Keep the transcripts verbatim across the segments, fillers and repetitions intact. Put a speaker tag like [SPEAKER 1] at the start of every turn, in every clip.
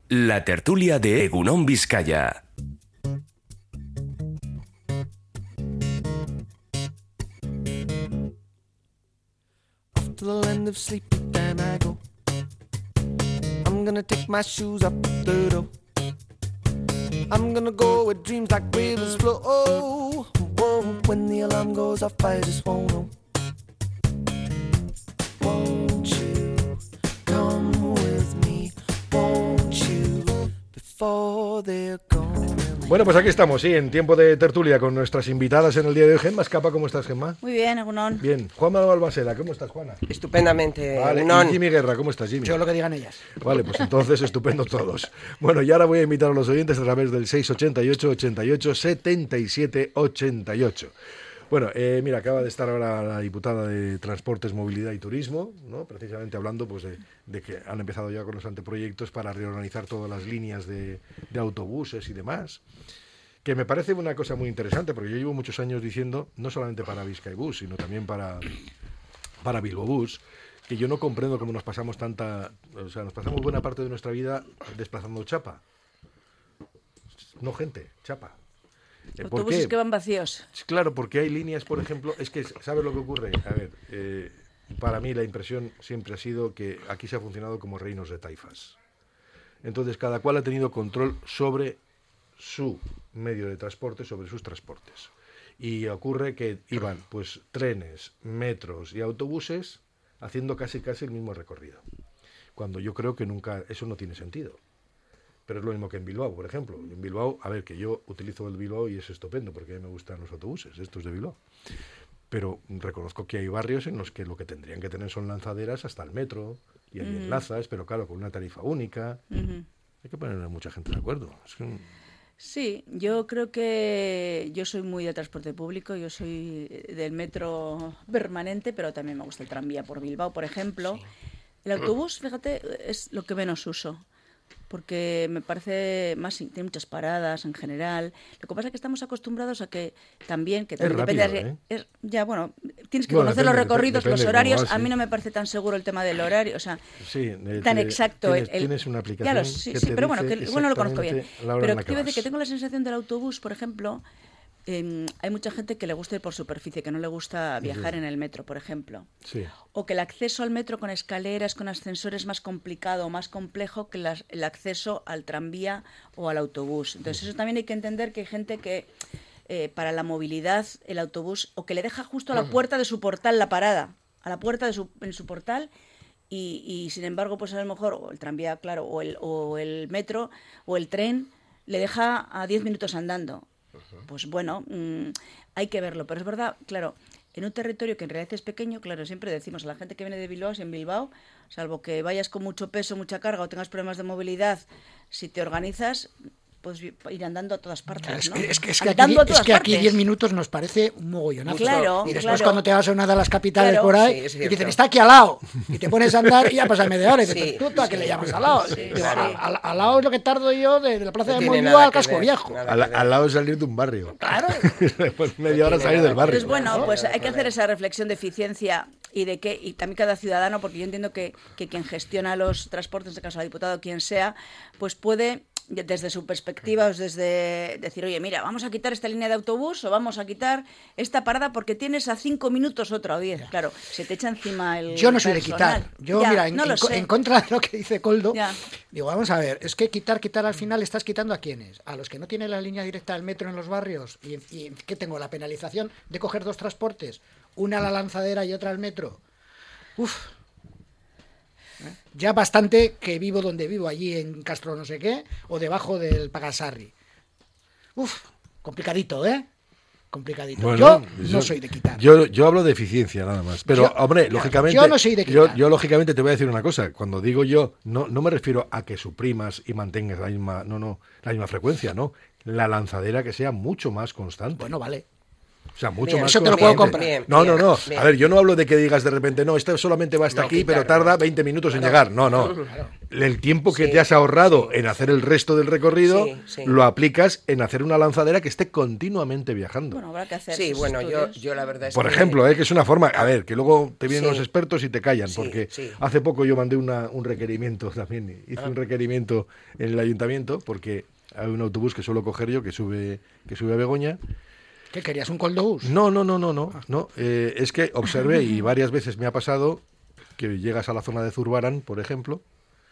[SPEAKER 1] La tertulia de Egunon Vizcaya.
[SPEAKER 2] Off to the land of sleepy time I go. I'm gonna take my shoes up the door. I'm gonna go where dreams like rivers flow. Oh, whoa, when the alarm goes off I just won't know. Won't you come with me? Won't you before they're gone?
[SPEAKER 3] Bueno, pues aquí estamos, sí, en tiempo de tertulia con nuestras invitadas en el día de hoy. Gemma Escapa, ¿cómo estás, Gemma?
[SPEAKER 4] Muy bien, Egunon.
[SPEAKER 3] Bien. Juan Manuel Balmaceda, ¿cómo estás, Juana?
[SPEAKER 5] Estupendamente,
[SPEAKER 3] Vale.
[SPEAKER 5] Egunon.
[SPEAKER 3] Y Jimmy Guerra, ¿cómo estás, Jimmy?
[SPEAKER 6] Yo lo que digan ellas.
[SPEAKER 3] Vale, pues entonces estupendo todos. Bueno, y ahora voy a invitar a los oyentes a través del seis ochenta y ocho, ochenta y ocho, setenta y siete, ochenta y ocho. Bueno, eh, mira, acaba de estar ahora la diputada de Transportes, Movilidad y Turismo, ¿no? Precisamente hablando pues de, de que han empezado ya con los anteproyectos para reorganizar todas las líneas de, de autobuses y demás, que me parece una cosa muy interesante, porque yo llevo muchos años diciendo, no solamente para Bizkaibus, sino también para, para Bilbobús, que yo no comprendo cómo nos pasamos tanta, o sea, nos pasamos buena parte de nuestra vida desplazando chapa. No gente, chapa. ¿Por
[SPEAKER 4] Autobuses
[SPEAKER 3] qué?
[SPEAKER 4] que van vacíos.
[SPEAKER 3] Claro, porque hay líneas, por ejemplo, es que, ¿sabes lo que ocurre? A ver, eh, para mí la impresión siempre ha sido que aquí se ha funcionado como reinos de taifas. Entonces, cada cual ha tenido control sobre su medio de transporte, sobre sus transportes. Y ocurre que iban, pues, trenes, metros y autobuses haciendo casi casi el mismo recorrido. Cuando yo creo que nunca, eso no tiene sentido. Pero es lo mismo que en Bilbao, por ejemplo. En Bilbao, a ver, que yo utilizo el Bilbao y es estupendo, porque a mí me gustan los autobuses, estos de Bilbao. Pero reconozco que hay barrios en los que lo que tendrían que tener son lanzaderas hasta el metro, y hay uh-huh. enlazas, pero claro, con una tarifa única. Uh-huh. Hay que poner a mucha gente de acuerdo. Es que...
[SPEAKER 4] Sí, yo creo que yo soy muy de transporte público, yo soy del metro permanente, pero también me gusta el tranvía por Bilbao, por ejemplo. Sí. El autobús, fíjate, es lo que menos uso, porque me parece más, tiene muchas paradas en general. Lo que pasa es que estamos acostumbrados a que también, que también
[SPEAKER 3] es
[SPEAKER 4] depende
[SPEAKER 3] rápido,
[SPEAKER 4] de,
[SPEAKER 3] ¿eh?
[SPEAKER 4] es, ya bueno, tienes que
[SPEAKER 3] bueno,
[SPEAKER 4] conocer
[SPEAKER 3] depende,
[SPEAKER 4] los recorridos,
[SPEAKER 3] depende,
[SPEAKER 4] los horarios.
[SPEAKER 3] va,
[SPEAKER 4] A mí
[SPEAKER 3] sí.
[SPEAKER 4] no me parece tan seguro el tema del horario, o sea,
[SPEAKER 3] sí, eh,
[SPEAKER 4] tan
[SPEAKER 3] te,
[SPEAKER 4] exacto.
[SPEAKER 3] Tienes,
[SPEAKER 4] el,
[SPEAKER 3] tienes una aplicación
[SPEAKER 4] claro, sí,
[SPEAKER 3] que
[SPEAKER 4] sí,
[SPEAKER 3] te
[SPEAKER 4] pero bueno,
[SPEAKER 3] dice
[SPEAKER 4] que bueno lo conozco bien. Pero
[SPEAKER 3] que
[SPEAKER 4] te iba a decir que tengo la sensación del autobús, por ejemplo. Eh, hay mucha gente que le gusta ir por superficie, que no le gusta viajar sí. en el metro, por ejemplo.
[SPEAKER 3] Sí.
[SPEAKER 4] O que el acceso al metro con escaleras, con ascensores es más complicado o más complejo que las, el acceso al tranvía o al autobús. Entonces, eso también hay que entender que hay gente que eh, para la movilidad el autobús, o que le deja justo a la puerta de su portal la parada, a la puerta de su, en su portal, y, y sin embargo, pues a lo mejor, o el tranvía, claro, o el, o el metro, o el tren, le deja a diez minutos andando. Pues bueno, mmm, hay que verlo, pero es verdad, claro, en un territorio que en realidad es pequeño, claro, siempre decimos a la gente que viene de Bilbao, si en Bilbao, salvo que vayas con mucho peso, mucha carga o tengas problemas de movilidad, si te organizas, puedes ir andando a todas partes, ¿no?
[SPEAKER 6] Es que, es que, es que aquí, es que aquí diez minutos nos parece un mogollonazo.
[SPEAKER 4] Claro,
[SPEAKER 6] y después
[SPEAKER 4] claro.
[SPEAKER 6] cuando te vas a una de las capitales
[SPEAKER 4] Claro,
[SPEAKER 6] por ahí,
[SPEAKER 5] sí,
[SPEAKER 6] y dicen, está aquí al lado. Y te pones a andar y ya pasa media hora. Y dices,
[SPEAKER 5] Sí,
[SPEAKER 6] ¿tú, tú a qué
[SPEAKER 5] sí,
[SPEAKER 6] le llamas al lado?
[SPEAKER 4] sí,
[SPEAKER 6] Digo,
[SPEAKER 4] sí.
[SPEAKER 6] al, al, al lado es lo que tardo yo de, de la plaza
[SPEAKER 5] No
[SPEAKER 6] de
[SPEAKER 5] tiene
[SPEAKER 6] Moyúa
[SPEAKER 5] nada
[SPEAKER 6] al
[SPEAKER 5] que
[SPEAKER 6] casco
[SPEAKER 5] ver,
[SPEAKER 6] viejo.
[SPEAKER 5] nada.
[SPEAKER 3] Al, al lado de salir de un barrio.
[SPEAKER 6] Claro.
[SPEAKER 3] Después media hora salir del barrio.
[SPEAKER 4] Pues bueno, pues hay que hacer esa reflexión de eficiencia y de qué, y también cada ciudadano, porque yo entiendo que, que quien gestiona los transportes, en este caso la diputada o quien sea, pues puede, desde su perspectiva, pues desde decir, oye, mira, vamos a quitar esta línea de autobús o vamos a quitar esta parada porque tienes a cinco minutos otra o diez. Claro, se te echa encima el
[SPEAKER 6] Yo no soy
[SPEAKER 4] personal.
[SPEAKER 6] de quitar. Yo,
[SPEAKER 4] ya,
[SPEAKER 6] mira, en,
[SPEAKER 4] no
[SPEAKER 6] en,
[SPEAKER 4] en
[SPEAKER 6] contra de lo que dice Coldo,
[SPEAKER 4] ya.
[SPEAKER 6] digo, vamos a ver, es que quitar, quitar al final estás quitando a quiénes. A los que no tienen la línea directa del metro en los barrios. ¿Y, y qué tengo? La penalización de coger dos transportes, una a la lanzadera y otra al metro. Uf. ¿Eh? Ya bastante que vivo donde vivo, allí en Castro no sé qué, o debajo del Pagasarri. Uf, complicadito, ¿eh? Complicadito.
[SPEAKER 3] Bueno,
[SPEAKER 6] yo,
[SPEAKER 3] yo
[SPEAKER 6] no soy de quitar.
[SPEAKER 3] Yo, yo hablo de eficiencia nada más. Pero,
[SPEAKER 6] Yo-
[SPEAKER 3] hombre,
[SPEAKER 6] yo-
[SPEAKER 3] lógicamente.
[SPEAKER 6] yo no soy de
[SPEAKER 3] yo,
[SPEAKER 6] quitar.
[SPEAKER 3] yo, lógicamente, te voy a decir una cosa. Cuando digo yo, no, no me refiero a que suprimas y mantengas la misma, no, no, la misma frecuencia, no. La lanzadera que sea mucho más constante.
[SPEAKER 6] Bueno, vale.
[SPEAKER 3] O sea, mucho
[SPEAKER 5] Bien,
[SPEAKER 3] más
[SPEAKER 6] eso te lo puedo
[SPEAKER 3] conveniente.
[SPEAKER 6] comprar.
[SPEAKER 5] Bien,
[SPEAKER 3] No, no,
[SPEAKER 5] bien,
[SPEAKER 3] no.
[SPEAKER 5] bien.
[SPEAKER 3] A ver, yo no hablo de que digas de repente, no, esto solamente va hasta
[SPEAKER 5] No,
[SPEAKER 3] aquí,
[SPEAKER 5] quitarlo.
[SPEAKER 3] pero tarda veinte minutos en llegar. No, no. El tiempo que
[SPEAKER 5] Sí,
[SPEAKER 3] te has ahorrado
[SPEAKER 5] sí.
[SPEAKER 3] en hacer el resto del recorrido,
[SPEAKER 5] Sí, sí.
[SPEAKER 3] lo aplicas en hacer una lanzadera que esté continuamente viajando.
[SPEAKER 4] Bueno, habrá que hacer
[SPEAKER 5] Sí,
[SPEAKER 4] sus
[SPEAKER 5] bueno, yo,
[SPEAKER 4] estudios.
[SPEAKER 5] yo la verdad es
[SPEAKER 3] Por
[SPEAKER 5] que...
[SPEAKER 3] ejemplo, eh, que es una forma, a ver, que luego te vienen
[SPEAKER 5] Sí.
[SPEAKER 3] los expertos y te callan,
[SPEAKER 5] Sí,
[SPEAKER 3] porque
[SPEAKER 5] sí.
[SPEAKER 3] hace poco yo mandé una, un requerimiento también, hice un requerimiento en el ayuntamiento, porque hay un autobús que suelo coger yo, que sube, que sube a Begoña.
[SPEAKER 6] ¿Qué querías? ¿Un cold bus?
[SPEAKER 3] No, no, no, no, no, no. eh, es que observé y varias veces me ha pasado que llegas a la zona de Zurbarán, por ejemplo,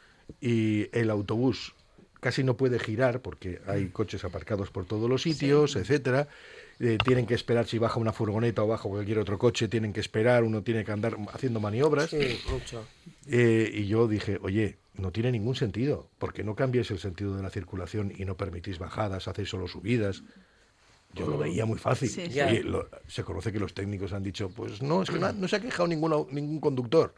[SPEAKER 3] y el autobús casi no puede girar porque hay coches aparcados por todos los sitios, etcétera. Eh, tienen que esperar si baja una furgoneta o baja cualquier otro coche, tienen que esperar, uno tiene que andar haciendo maniobras.
[SPEAKER 5] Sí, mucho.
[SPEAKER 3] Eh, y yo dije, oye, no tiene ningún sentido, porque no cambiáis el sentido de la circulación y no permitís bajadas, hacéis solo subidas. Yo lo veía muy fácil.
[SPEAKER 4] Sí,
[SPEAKER 5] sí.
[SPEAKER 3] Oye, lo- se conoce que los técnicos han dicho, pues no, es que no, no se ha quejado ninguno, ningún conductor.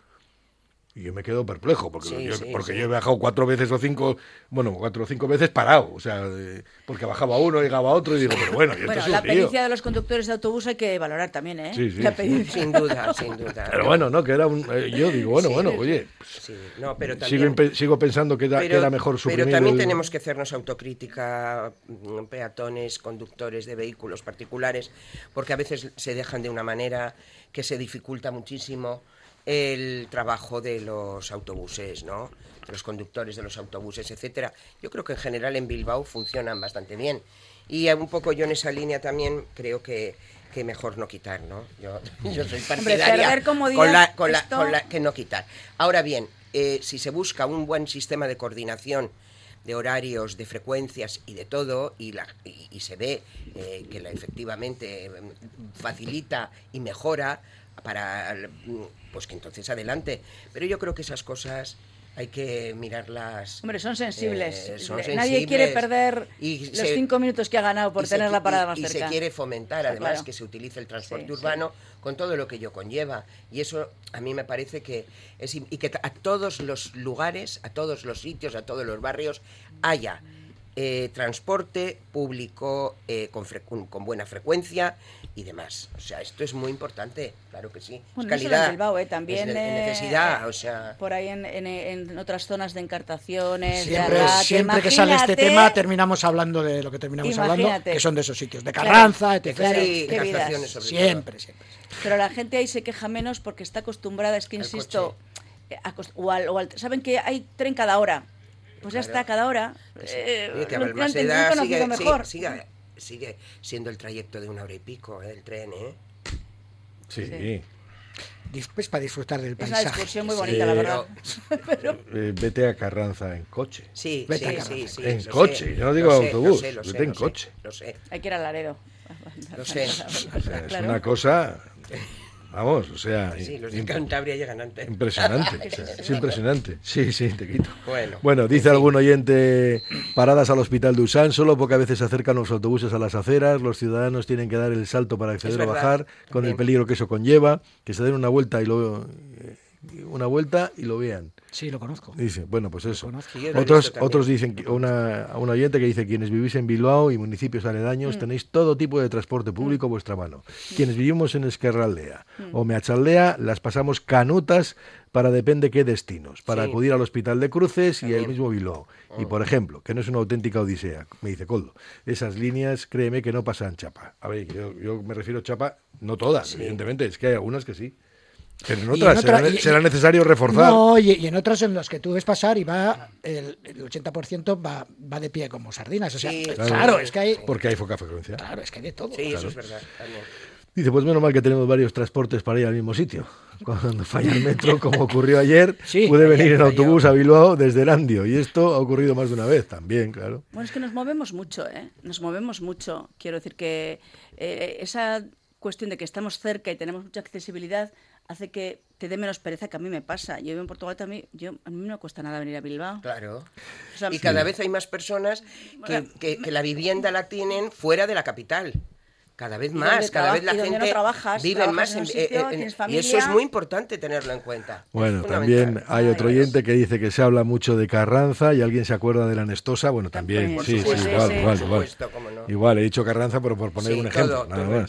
[SPEAKER 3] Y yo me quedo perplejo, porque,
[SPEAKER 5] Sí,
[SPEAKER 3] yo,
[SPEAKER 5] sí,
[SPEAKER 3] porque
[SPEAKER 5] sí.
[SPEAKER 3] yo he bajado cuatro veces o cinco, bueno, cuatro o cinco veces parado, o sea, eh, porque bajaba uno, llegaba otro, y digo, pero bueno, y esto
[SPEAKER 4] Bueno,
[SPEAKER 3] es un
[SPEAKER 4] la
[SPEAKER 3] lío.
[SPEAKER 4] pericia de los conductores de autobús hay que valorar también, ¿eh?
[SPEAKER 3] Sí, sí,
[SPEAKER 4] La
[SPEAKER 3] sí.
[SPEAKER 4] pericia.
[SPEAKER 5] Sin duda, sin duda.
[SPEAKER 3] Pero bueno, no, que era un... eh, yo digo, bueno,
[SPEAKER 5] Sí,
[SPEAKER 3] bueno,
[SPEAKER 5] sí,
[SPEAKER 3] oye,
[SPEAKER 5] Sí, no, pero
[SPEAKER 3] sigo,
[SPEAKER 5] también...
[SPEAKER 3] empe- sigo pensando que, era- que era mejor suprimir
[SPEAKER 5] pero también
[SPEAKER 3] el-
[SPEAKER 5] tenemos que hacernos autocrítica, mm, peatones, conductores de vehículos particulares, porque a veces se dejan de una manera que se dificulta muchísimo el trabajo de los autobuses, ¿no? De los conductores de los autobuses, etcétera. Yo creo que en general en Bilbao funcionan bastante bien. Y un poco yo en esa línea también creo que, que mejor no quitar, ¿no? Yo, yo soy partidaria
[SPEAKER 4] perder comodidad,
[SPEAKER 5] con la, con la,
[SPEAKER 4] esto-
[SPEAKER 5] con la- que no quitar. Ahora bien, eh, si se busca un buen sistema de coordinación de horarios, de frecuencias y de todo, y, la, y, y se ve eh, que la, efectivamente eh, facilita y mejora para, pues que entonces adelante. Pero yo creo que esas cosas hay que mirarlas.
[SPEAKER 4] Hombre, son sensibles.
[SPEAKER 5] eh, son
[SPEAKER 4] Nadie
[SPEAKER 5] sensibles.
[SPEAKER 4] quiere perder
[SPEAKER 5] Y
[SPEAKER 4] los
[SPEAKER 5] se-
[SPEAKER 4] cinco minutos que ha ganado por
[SPEAKER 5] y se
[SPEAKER 4] tener
[SPEAKER 5] qui-
[SPEAKER 4] la parada
[SPEAKER 5] y-
[SPEAKER 4] más
[SPEAKER 5] y
[SPEAKER 4] cerca.
[SPEAKER 5] se quiere fomentar,
[SPEAKER 4] Está
[SPEAKER 5] además,
[SPEAKER 4] claro.
[SPEAKER 5] que se utilice el transporte
[SPEAKER 4] Sí,
[SPEAKER 5] urbano con todo lo que ello conlleva. Y eso a mí me parece que es im- y que a todos los lugares, a todos los sitios, a todos los barrios haya eh, transporte público eh, con, frecu- con buena frecuencia y demás. O sea, esto es muy importante, claro que sí.
[SPEAKER 4] Bueno,
[SPEAKER 5] es
[SPEAKER 4] no solo
[SPEAKER 5] calidad,
[SPEAKER 4] en Bilbao, ¿eh? También
[SPEAKER 5] es de-
[SPEAKER 4] eh,
[SPEAKER 5] necesidad, o sea...
[SPEAKER 4] por ahí en, en- en otras zonas de encartaciones,
[SPEAKER 6] Siempre,
[SPEAKER 4] de Arratia,
[SPEAKER 6] siempre que sale este
[SPEAKER 4] imagínate-
[SPEAKER 6] tema terminamos hablando de lo que terminamos hablando,
[SPEAKER 4] Imagínate.
[SPEAKER 6] que son de esos sitios, de
[SPEAKER 4] Claro,
[SPEAKER 6] Carranza, etcétera.
[SPEAKER 4] claro,
[SPEAKER 5] Sí,
[SPEAKER 4] qué vidas.
[SPEAKER 5] captaciones sobre
[SPEAKER 6] Siempre, siempre.
[SPEAKER 4] Pero la gente ahí se queja menos porque está acostumbrada, es que
[SPEAKER 5] Al
[SPEAKER 4] insisto, eh, acost- o al- o al- saben que hay tren cada hora. Pues ya
[SPEAKER 5] Claro.
[SPEAKER 4] está, cada hora.
[SPEAKER 5] Pues,
[SPEAKER 4] eh,
[SPEAKER 5] oye, que
[SPEAKER 4] lo
[SPEAKER 5] a más
[SPEAKER 4] han
[SPEAKER 5] edad
[SPEAKER 4] conocido
[SPEAKER 5] sigue,
[SPEAKER 4] mejor.
[SPEAKER 5] sigue, sigue, sigue siendo el trayecto de una hora y pico, ¿eh? El tren, ¿eh?
[SPEAKER 3] Sí.
[SPEAKER 4] Sí.
[SPEAKER 6] Pues para disfrutar del
[SPEAKER 4] Es una
[SPEAKER 6] paisaje.
[SPEAKER 4] excursión muy
[SPEAKER 5] Sí,
[SPEAKER 4] bonita, la verdad.
[SPEAKER 3] Eh, vete a Carranza en coche.
[SPEAKER 5] Sí,
[SPEAKER 6] Vete a
[SPEAKER 5] sí,
[SPEAKER 6] Carranza.
[SPEAKER 5] sí, sí.
[SPEAKER 3] En
[SPEAKER 5] lo
[SPEAKER 3] coche,
[SPEAKER 5] sé,
[SPEAKER 3] yo no digo
[SPEAKER 5] lo sé,
[SPEAKER 3] autobús,
[SPEAKER 5] lo sé, lo sé,
[SPEAKER 3] vete en
[SPEAKER 5] lo sé,
[SPEAKER 3] coche.
[SPEAKER 5] Lo sé,
[SPEAKER 4] Hay que ir al Laredo.
[SPEAKER 5] lo sé.
[SPEAKER 3] O sea, es
[SPEAKER 4] Claro.
[SPEAKER 3] una cosa, vamos, o sea,
[SPEAKER 5] Sí, los de
[SPEAKER 3] im-
[SPEAKER 5] Cantabria llegan antes.
[SPEAKER 3] impresionante, o sea, es impresionante. Sí, sí, te quito.
[SPEAKER 5] Bueno,
[SPEAKER 3] Bueno, dice algún oyente, paradas al hospital de Usán, solo pocas veces se acercan los autobuses a las aceras, los ciudadanos tienen que dar el salto para acceder
[SPEAKER 5] Es
[SPEAKER 3] o
[SPEAKER 5] verdad,
[SPEAKER 3] bajar, con el
[SPEAKER 5] también.
[SPEAKER 3] peligro que eso conlleva, que se den una vuelta y lo eh, una vuelta y lo vean.
[SPEAKER 6] Sí, lo conozco.
[SPEAKER 3] Dice, bueno, pues eso.
[SPEAKER 6] conozco.
[SPEAKER 5] Sí, yo lo he
[SPEAKER 3] Otros,
[SPEAKER 5] visto también.
[SPEAKER 3] otros dicen, que una, un oyente que dice, quienes vivís en Bilbao y municipios aledaños, tenéis todo tipo de transporte público a vuestra mano. Quienes vivimos en Esquerraldea o Meachaldea, las pasamos canutas para depende qué destinos, para
[SPEAKER 5] Sí.
[SPEAKER 3] acudir al Hospital de Cruces y
[SPEAKER 5] También.
[SPEAKER 3] el mismo Bilbao. Y por ejemplo, que no es una auténtica odisea, me dice Coldo, esas líneas, créeme que no pasan chapa. A ver, yo, yo me refiero a chapa, no todas, evidentemente, es que hay algunas que sí. Pero en
[SPEAKER 6] Y en
[SPEAKER 3] otras
[SPEAKER 6] otra-
[SPEAKER 3] será,
[SPEAKER 6] y-
[SPEAKER 3] será necesario reforzar.
[SPEAKER 6] No, y, y en otras en las que tú ves pasar y va el, el ochenta por ciento va, va de pie como sardinas. O sea,
[SPEAKER 5] Sí,
[SPEAKER 6] claro,
[SPEAKER 3] claro.
[SPEAKER 6] es que hay,
[SPEAKER 3] Porque hay poca frecuencia.
[SPEAKER 6] claro, es que hay de todo.
[SPEAKER 5] Sí, eso es verdad. También.
[SPEAKER 3] Dice, pues menos mal que tenemos varios transportes para ir al mismo sitio. Cuando falla el metro, como ocurrió ayer,
[SPEAKER 6] Sí,
[SPEAKER 3] pude
[SPEAKER 5] ayer
[SPEAKER 3] venir en
[SPEAKER 5] falló.
[SPEAKER 3] autobús a Bilbao desde Erandio. Y esto ha ocurrido más de una vez también, claro.
[SPEAKER 4] Bueno, es que nos movemos mucho, ¿eh? Nos movemos mucho. Quiero decir que eh, esa cuestión de que estamos cerca y tenemos mucha accesibilidad hace que te dé menos pereza, que a mí me pasa. Yo vivo en Portugal también, yo, a mí no me cuesta nada venir a Bilbao.
[SPEAKER 5] Claro.
[SPEAKER 4] O sea,
[SPEAKER 5] Y cada vez hay más personas que, que- que la vivienda la tienen fuera de la capital. Cada vez
[SPEAKER 4] Y
[SPEAKER 5] más,
[SPEAKER 4] donde
[SPEAKER 5] cada vez
[SPEAKER 4] traba-
[SPEAKER 5] la
[SPEAKER 4] y donde
[SPEAKER 5] gente
[SPEAKER 4] no trabajas,
[SPEAKER 5] vive
[SPEAKER 4] trabajas
[SPEAKER 5] más
[SPEAKER 4] en un
[SPEAKER 5] en-
[SPEAKER 4] sitio,
[SPEAKER 5] eh, eh,
[SPEAKER 4] tienes
[SPEAKER 5] y eso es
[SPEAKER 4] familia.
[SPEAKER 5] muy importante tenerlo en cuenta.
[SPEAKER 3] Bueno,
[SPEAKER 5] Es
[SPEAKER 3] también
[SPEAKER 5] fundamental.
[SPEAKER 3] hay
[SPEAKER 4] Ay,
[SPEAKER 3] otro
[SPEAKER 4] Dios.
[SPEAKER 3] oyente que dice que se habla mucho de Carranza y alguien se acuerda de la Nestosa. Bueno, también,
[SPEAKER 4] Por
[SPEAKER 3] sí, sí,
[SPEAKER 5] supuesto,
[SPEAKER 3] igual,
[SPEAKER 4] sí,
[SPEAKER 3] igual,
[SPEAKER 5] por
[SPEAKER 3] igual.
[SPEAKER 5] supuesto, cómo no.
[SPEAKER 3] Igual, he dicho Carranza, pero por poner
[SPEAKER 5] Sí,
[SPEAKER 3] un ejemplo,
[SPEAKER 5] todo,
[SPEAKER 3] nada
[SPEAKER 5] todo
[SPEAKER 3] más.
[SPEAKER 5] el-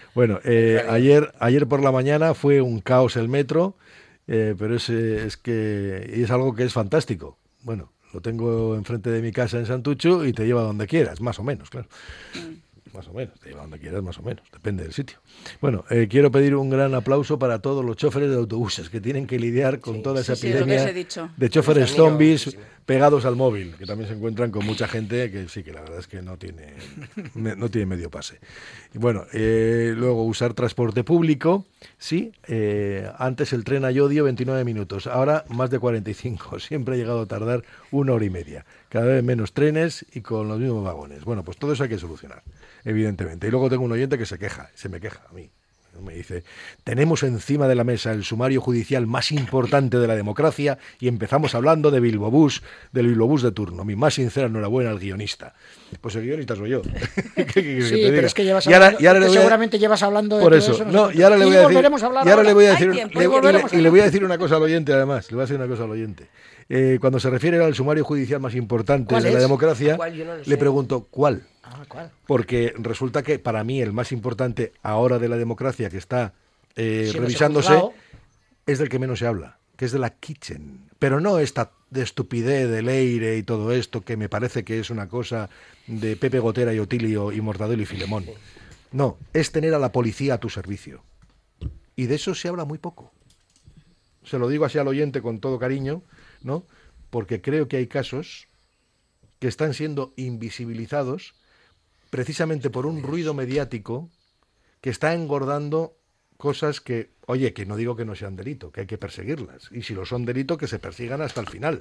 [SPEAKER 3] Bueno, eh, ayer, ayer por la mañana fue un caos el metro, eh, pero es, es que es algo que es fantástico. Bueno, lo tengo enfrente de mi casa en Santucho y te lleva donde quieras, más o menos, claro. Más o menos, te lleva donde quieras, más o menos, depende del sitio. Bueno, eh, quiero pedir un gran aplauso para todos los choferes de autobuses que tienen que lidiar con sí, toda esa sí, epidemia sí, de choferes zombies pegados al móvil, que también se encuentran con mucha gente que sí, que la verdad es que no tiene, no tiene medio pase. Y bueno, eh, luego usar transporte público, sí, eh, antes el tren a Llodio veintinueve minutos, ahora más de cuarenta y cinco, siempre ha llegado a tardar una hora y media, cada vez menos trenes y con los mismos vagones. Bueno, pues todo eso hay que solucionar, evidentemente. Y luego tengo un oyente que se queja, se me queja a mí. Me dice, tenemos encima de la mesa el sumario judicial más importante de la democracia y empezamos hablando de Bilbobús, del Bilbobús de turno. Mi más sincera enhorabuena al guionista. Pues el guionista soy yo. ¿Qué, qué,
[SPEAKER 6] sí, pero diga? Es que llevas hablando, y ahora, y ahora le voy a, seguramente llevas hablando de
[SPEAKER 3] por
[SPEAKER 6] todo
[SPEAKER 3] eso.
[SPEAKER 6] eso. No,
[SPEAKER 3] no, y ahora le voy a decir, y ahora le voy a decir,
[SPEAKER 4] tiempo,
[SPEAKER 3] le, y, le, y le voy a decir una cosa al oyente además. Le voy a decir una cosa al oyente. Eh, cuando se refiere al sumario judicial más importante de la democracia, no le pregunto ¿cuál?
[SPEAKER 6] Ah, ¿cuál?
[SPEAKER 3] Porque resulta que para mí el más importante ahora de la democracia que está eh,
[SPEAKER 6] sí,
[SPEAKER 3] revisándose es del que menos se habla, que es de la Kitchen. Pero no esta de estupidez, de Leire y todo esto, que me parece que es una cosa de Pepe Gotera y Otilio y Mortadelo y Filemón. No, es tener a la policía a tu servicio. Y de eso se habla muy poco. Se lo digo así al oyente con todo cariño, ¿no? Porque creo que hay casos que están siendo invisibilizados precisamente por un ruido mediático que está engordando cosas que, oye, que no digo que no sean delito, que hay que perseguirlas, y si lo son delito, que se persigan hasta el final.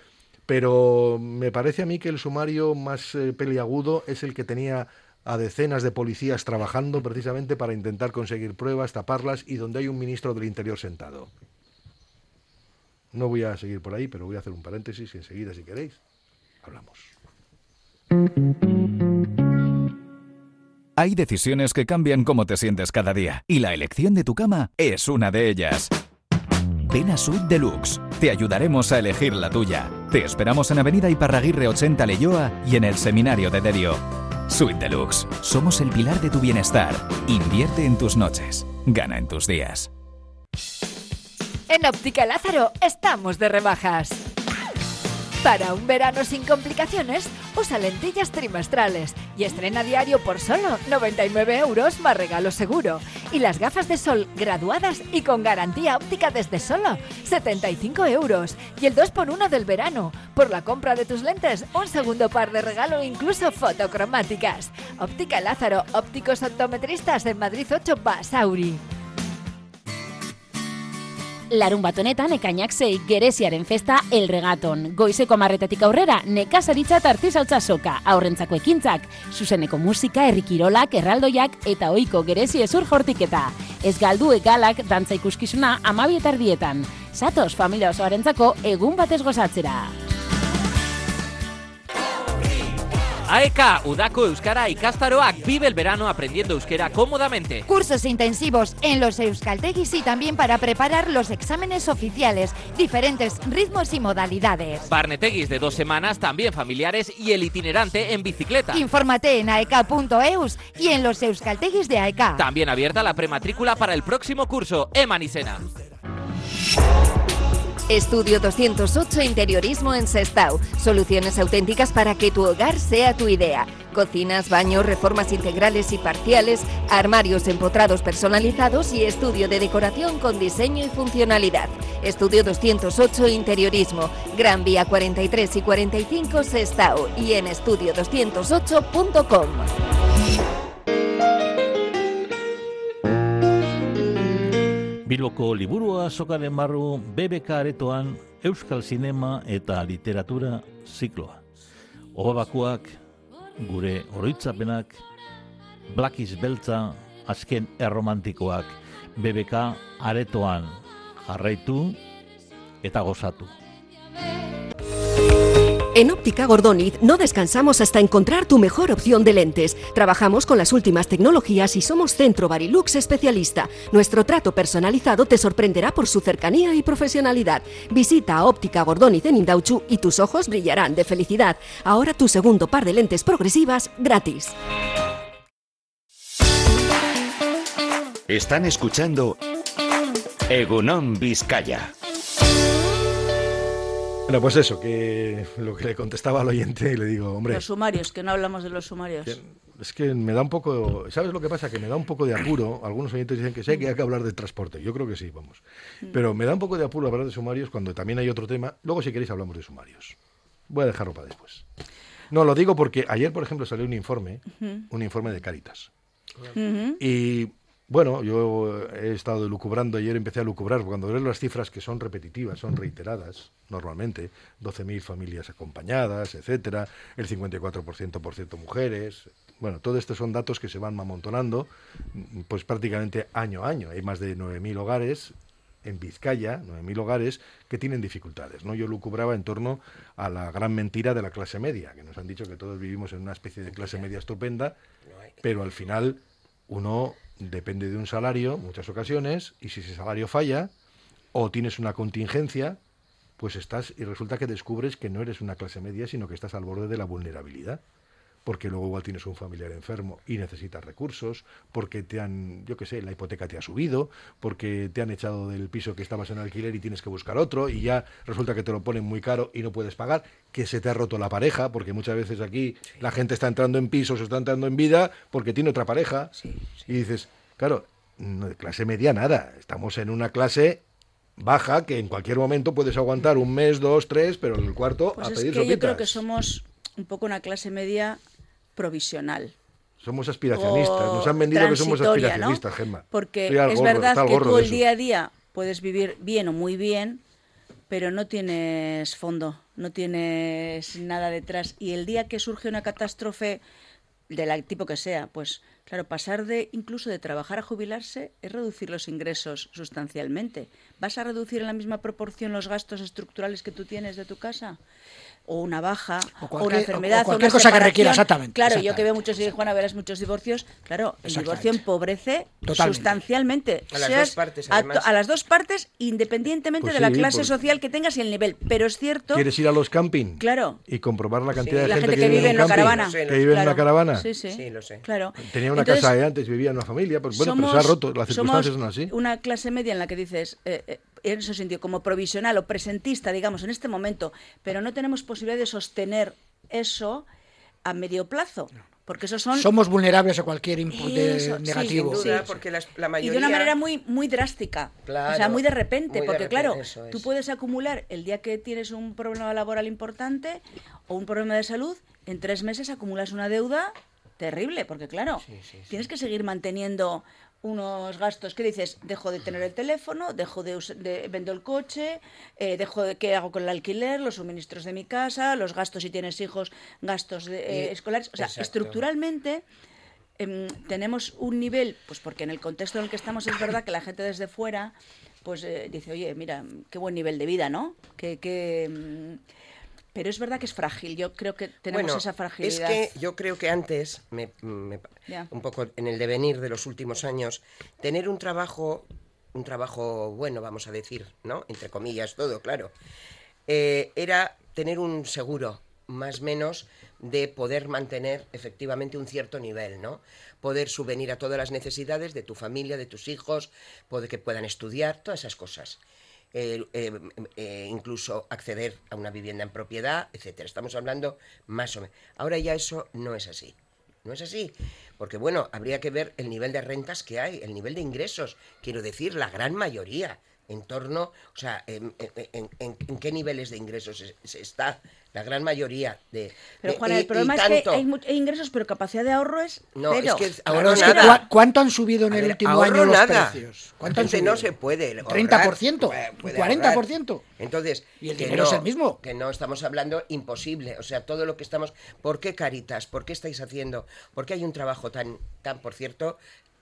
[SPEAKER 3] Pero me parece a mí que el sumario más eh, peliagudo es el que tenía a decenas de policías trabajando precisamente para intentar conseguir pruebas, taparlas, y donde hay un ministro del Interior sentado. No voy a seguir por ahí, pero voy a hacer un paréntesis y enseguida, si queréis, hablamos.
[SPEAKER 7] Hay decisiones que cambian cómo te sientes cada día, y la elección de tu cama es una de ellas. Ven a Suite Deluxe. Te ayudaremos a elegir la tuya. Te esperamos en Avenida Iparraguirre ochenta Leioa y en el Seminario de Derio. Suite Deluxe. Somos el pilar de tu bienestar. Invierte en tus noches. Gana en tus días.
[SPEAKER 8] En Óptica Lázaro estamos de rebajas. Para un verano sin complicaciones, usa lentillas trimestrales y estrena diario por solo noventa y nueve euros más regalo seguro. Y las gafas de sol graduadas y con garantía óptica desde solo setenta y cinco euros. Y el dos por uno del verano. Por la compra de tus lentes, un segundo par de regalo incluso fotocromáticas. Óptica Lázaro, ópticos optometristas en Madrid ocho Basauri.
[SPEAKER 9] Larun bat honetan ekainak sei Gereziaren festa El Regaton. Goizeko marretatik aurrera nekazaritza eta artisautza soka, aurrentzako ekintzak, zuzeneko musika, herrikirolak, erraldoiak eta ohiko Gerezi ezur jortiketa. Ez galdu egalak dantza ikuskizuna hamabi eta erdietan. Zatoz familia osoarentzako egun batez gozatzera.
[SPEAKER 10] A E K, Udako Euskara Ikastaroak, vive el verano aprendiendo euskera cómodamente.
[SPEAKER 8] Cursos intensivos en los euskaltegis y también para preparar los exámenes oficiales, diferentes ritmos y modalidades.
[SPEAKER 10] Barnetegis de dos semanas, también familiares, y el itinerante en bicicleta.
[SPEAKER 8] Infórmate en aek punto eus y en los euskaltegis de A E K.
[SPEAKER 10] También abierta la prematrícula para el próximo curso, Eman Isena.
[SPEAKER 11] Estudio doscientos ocho Interiorismo en Sestao. Soluciones auténticas para que tu hogar sea tu idea. Cocinas, baños, reformas integrales y parciales, armarios empotrados personalizados y estudio de decoración con diseño y funcionalidad. Estudio doscientos ocho Interiorismo. Gran Vía cuarenta y tres y cuarenta y cinco Sestao y en estudio doscientos ocho punto com.
[SPEAKER 12] Bilboko liburua azokaren barru B B K aretoan Euskal Zinema eta Literatura zikloa. Obabakuak, gure oroitzapenak, Blakiz Beltza, azken erromantikoak, B B K aretoan jarraitu eta gozatu.
[SPEAKER 13] En Óptica Gordoniz no descansamos hasta encontrar tu mejor opción de lentes. Trabajamos con las últimas tecnologías y somos Centro Barilux especialista. Nuestro trato personalizado te sorprenderá por su cercanía y profesionalidad. Visita a Óptica Gordoniz en Indautxu y tus ojos brillarán de felicidad. Ahora tu segundo par de lentes progresivas gratis.
[SPEAKER 1] Están escuchando Egunon Vizcaya.
[SPEAKER 3] Bueno, pues eso, que lo que le contestaba al oyente, le digo, hombre...
[SPEAKER 4] Los sumarios, que no hablamos de los sumarios.
[SPEAKER 3] Que, es que me da un poco... ¿Sabes lo que pasa? Que me da un poco de apuro. Algunos oyentes dicen que sí, que hay que hablar de transporte. Yo creo que sí, vamos. Pero me da un poco de apuro hablar de sumarios cuando también hay otro tema. Luego, si queréis, hablamos de sumarios. Voy a dejarlo para después. No, lo digo porque ayer, por ejemplo, salió un informe, uh-huh. un informe de Cáritas. Uh-huh. Y... Bueno, yo he estado lucubrando, ayer empecé a lucubrar, cuando veo las cifras que son repetitivas, son reiteradas, normalmente, doce mil familias acompañadas, etcétera, el cincuenta y cuatro por ciento por ciento mujeres, bueno, todo esto son datos que se van amontonando, pues prácticamente año a año. Hay más de nueve mil hogares en Vizcaya, nueve mil hogares, que tienen dificultades, ¿no? Yo lucubraba en torno a la gran mentira de la clase media, que nos han dicho que todos vivimos en una especie de clase media estupenda, pero al final uno... depende de un salario, muchas ocasiones, y si ese salario falla, o tienes una contingencia, pues estás, y resulta que descubres que no eres una clase media, sino que estás al borde de la vulnerabilidad, porque luego igual tienes un familiar enfermo y necesitas recursos, porque te han, yo qué sé, la hipoteca te ha subido, porque te han echado del piso que estabas en alquiler y tienes que buscar otro, y ya resulta que te lo ponen muy caro y no puedes pagar, que se te ha roto la pareja, porque muchas veces aquí sí. la gente está entrando en pisos, está entrando en vida, porque tiene otra pareja, sí, sí. y dices, claro, no, de clase media nada, estamos en una clase baja que en cualquier momento puedes aguantar un mes, dos, tres, pero en el cuarto
[SPEAKER 4] pues
[SPEAKER 3] a
[SPEAKER 4] es
[SPEAKER 3] pedir
[SPEAKER 4] que
[SPEAKER 3] sopitas.
[SPEAKER 4] Yo creo que somos un poco una clase media provisional.
[SPEAKER 3] Somos aspiracionistas, nos han vendido que somos aspiracionistas, ¿no? Gemma.
[SPEAKER 4] Porque es gorro, verdad que tú el día a día puedes vivir bien o muy bien, pero no tienes fondo, no tienes nada detrás. Y el día que surge una catástrofe, del tipo que sea, pues claro, pasar de incluso de trabajar a jubilarse es reducir los ingresos sustancialmente. ¿Vas a reducir en la misma proporción los gastos estructurales que tú tienes de tu casa? O una baja, o, cualquier, o una enfermedad, o
[SPEAKER 6] cualquier
[SPEAKER 4] o una
[SPEAKER 6] cosa que requiera, exactamente.
[SPEAKER 4] Claro,
[SPEAKER 6] exactamente.
[SPEAKER 4] yo que veo muchos, y Juana, verás muchos divorcios, claro, el divorcio empobrece
[SPEAKER 6] Totalmente.
[SPEAKER 4] sustancialmente.
[SPEAKER 5] A las dos partes, además.
[SPEAKER 4] A, a las dos partes, independientemente
[SPEAKER 3] pues
[SPEAKER 4] de
[SPEAKER 3] sí,
[SPEAKER 4] la clase
[SPEAKER 3] pues...
[SPEAKER 4] social que tengas y el nivel. Pero es cierto...
[SPEAKER 3] ¿Quieres ir a los camping?
[SPEAKER 4] Claro.
[SPEAKER 3] Y comprobar la cantidad
[SPEAKER 4] sí,
[SPEAKER 3] de
[SPEAKER 4] la
[SPEAKER 3] gente,
[SPEAKER 4] gente que, que vive en una caravana.
[SPEAKER 3] Que
[SPEAKER 4] sé,
[SPEAKER 3] vive
[SPEAKER 4] claro.
[SPEAKER 3] en una caravana.
[SPEAKER 4] Sí, sí.
[SPEAKER 5] Sí, lo sé.
[SPEAKER 4] Claro.
[SPEAKER 3] Tenía una
[SPEAKER 4] Entonces,
[SPEAKER 3] casa de antes, vivía en una familia, pues bueno,
[SPEAKER 4] somos,
[SPEAKER 3] pero se ha roto, las circunstancias
[SPEAKER 4] somos
[SPEAKER 3] son así.
[SPEAKER 4] Una clase media en la que dices... Eh, eh, en ese sentido, como provisional o presentista, digamos, en este momento, pero no tenemos posibilidad de sostener eso a medio plazo, porque esos son...
[SPEAKER 6] Somos vulnerables a cualquier input eso, negativo.
[SPEAKER 5] Sí, sin duda,
[SPEAKER 4] sí.
[SPEAKER 5] porque la, la mayoría...
[SPEAKER 4] Y de una manera muy, muy drástica,
[SPEAKER 5] claro,
[SPEAKER 4] o sea, muy de repente,
[SPEAKER 5] muy
[SPEAKER 4] porque
[SPEAKER 5] de repente,
[SPEAKER 4] claro,
[SPEAKER 5] es.
[SPEAKER 4] tú puedes acumular el día que tienes un problema laboral importante o un problema de salud, en tres meses acumulas una deuda terrible, porque claro, sí, sí, sí. tienes que seguir manteniendo unos gastos que dices, dejo de tener el teléfono, dejo de, de vendo el coche, eh, dejo de qué hago con el alquiler, los suministros de mi casa, los gastos si tienes hijos, gastos de, eh, escolares, o sea, exacto. estructuralmente eh, tenemos un nivel, pues porque en el contexto en el que estamos es verdad que la gente desde fuera pues eh, dice, oye, mira, qué buen nivel de vida, ¿no? Que, que pero es verdad que es frágil, yo creo que tenemos
[SPEAKER 5] bueno,
[SPEAKER 4] esa fragilidad.
[SPEAKER 5] Es que yo creo que antes, me, me, un poco en el devenir de los últimos años, tener un trabajo, un trabajo bueno, vamos a decir, ¿no? Entre comillas, todo, claro, eh, era tener un seguro, más o menos, de poder mantener efectivamente un cierto nivel, ¿no? Poder subvenir a todas las necesidades de tu familia, de tus hijos, poder que puedan estudiar, todas esas cosas. Eh, eh, eh, incluso acceder a una vivienda en propiedad, etcétera. Estamos hablando más o menos. Ahora ya eso no es así. No es así. Porque, bueno, habría que ver el nivel de rentas que hay, el nivel de ingresos. Quiero decir, la gran mayoría. En torno, o sea, en, en, en, en qué niveles de ingresos se, se está la gran mayoría de...
[SPEAKER 4] Pero,
[SPEAKER 5] de,
[SPEAKER 4] Juana,
[SPEAKER 5] y,
[SPEAKER 4] el problema es
[SPEAKER 5] tanto,
[SPEAKER 4] que hay, hay ingresos, pero capacidad de ahorro es
[SPEAKER 5] no,
[SPEAKER 4] cero.
[SPEAKER 5] Es que
[SPEAKER 6] ahorro
[SPEAKER 5] claro,
[SPEAKER 6] nada. Es que, ¿cuánto han subido en el ver, último año los
[SPEAKER 5] nada.
[SPEAKER 6] precios? ¿Cuánto han subido?
[SPEAKER 5] No se puede ahorrar,
[SPEAKER 6] ¿treinta por ciento?
[SPEAKER 5] Puede
[SPEAKER 6] ¿cuarenta por ciento?
[SPEAKER 5] Ahorrar. Entonces,
[SPEAKER 6] y el
[SPEAKER 5] que
[SPEAKER 6] dinero
[SPEAKER 5] no,
[SPEAKER 6] es el mismo.
[SPEAKER 5] Que no estamos hablando imposible. O sea, todo lo que estamos... ¿Por qué Cáritas? ¿Por qué estáis haciendo? ¿Por qué hay un trabajo tan, tan por cierto...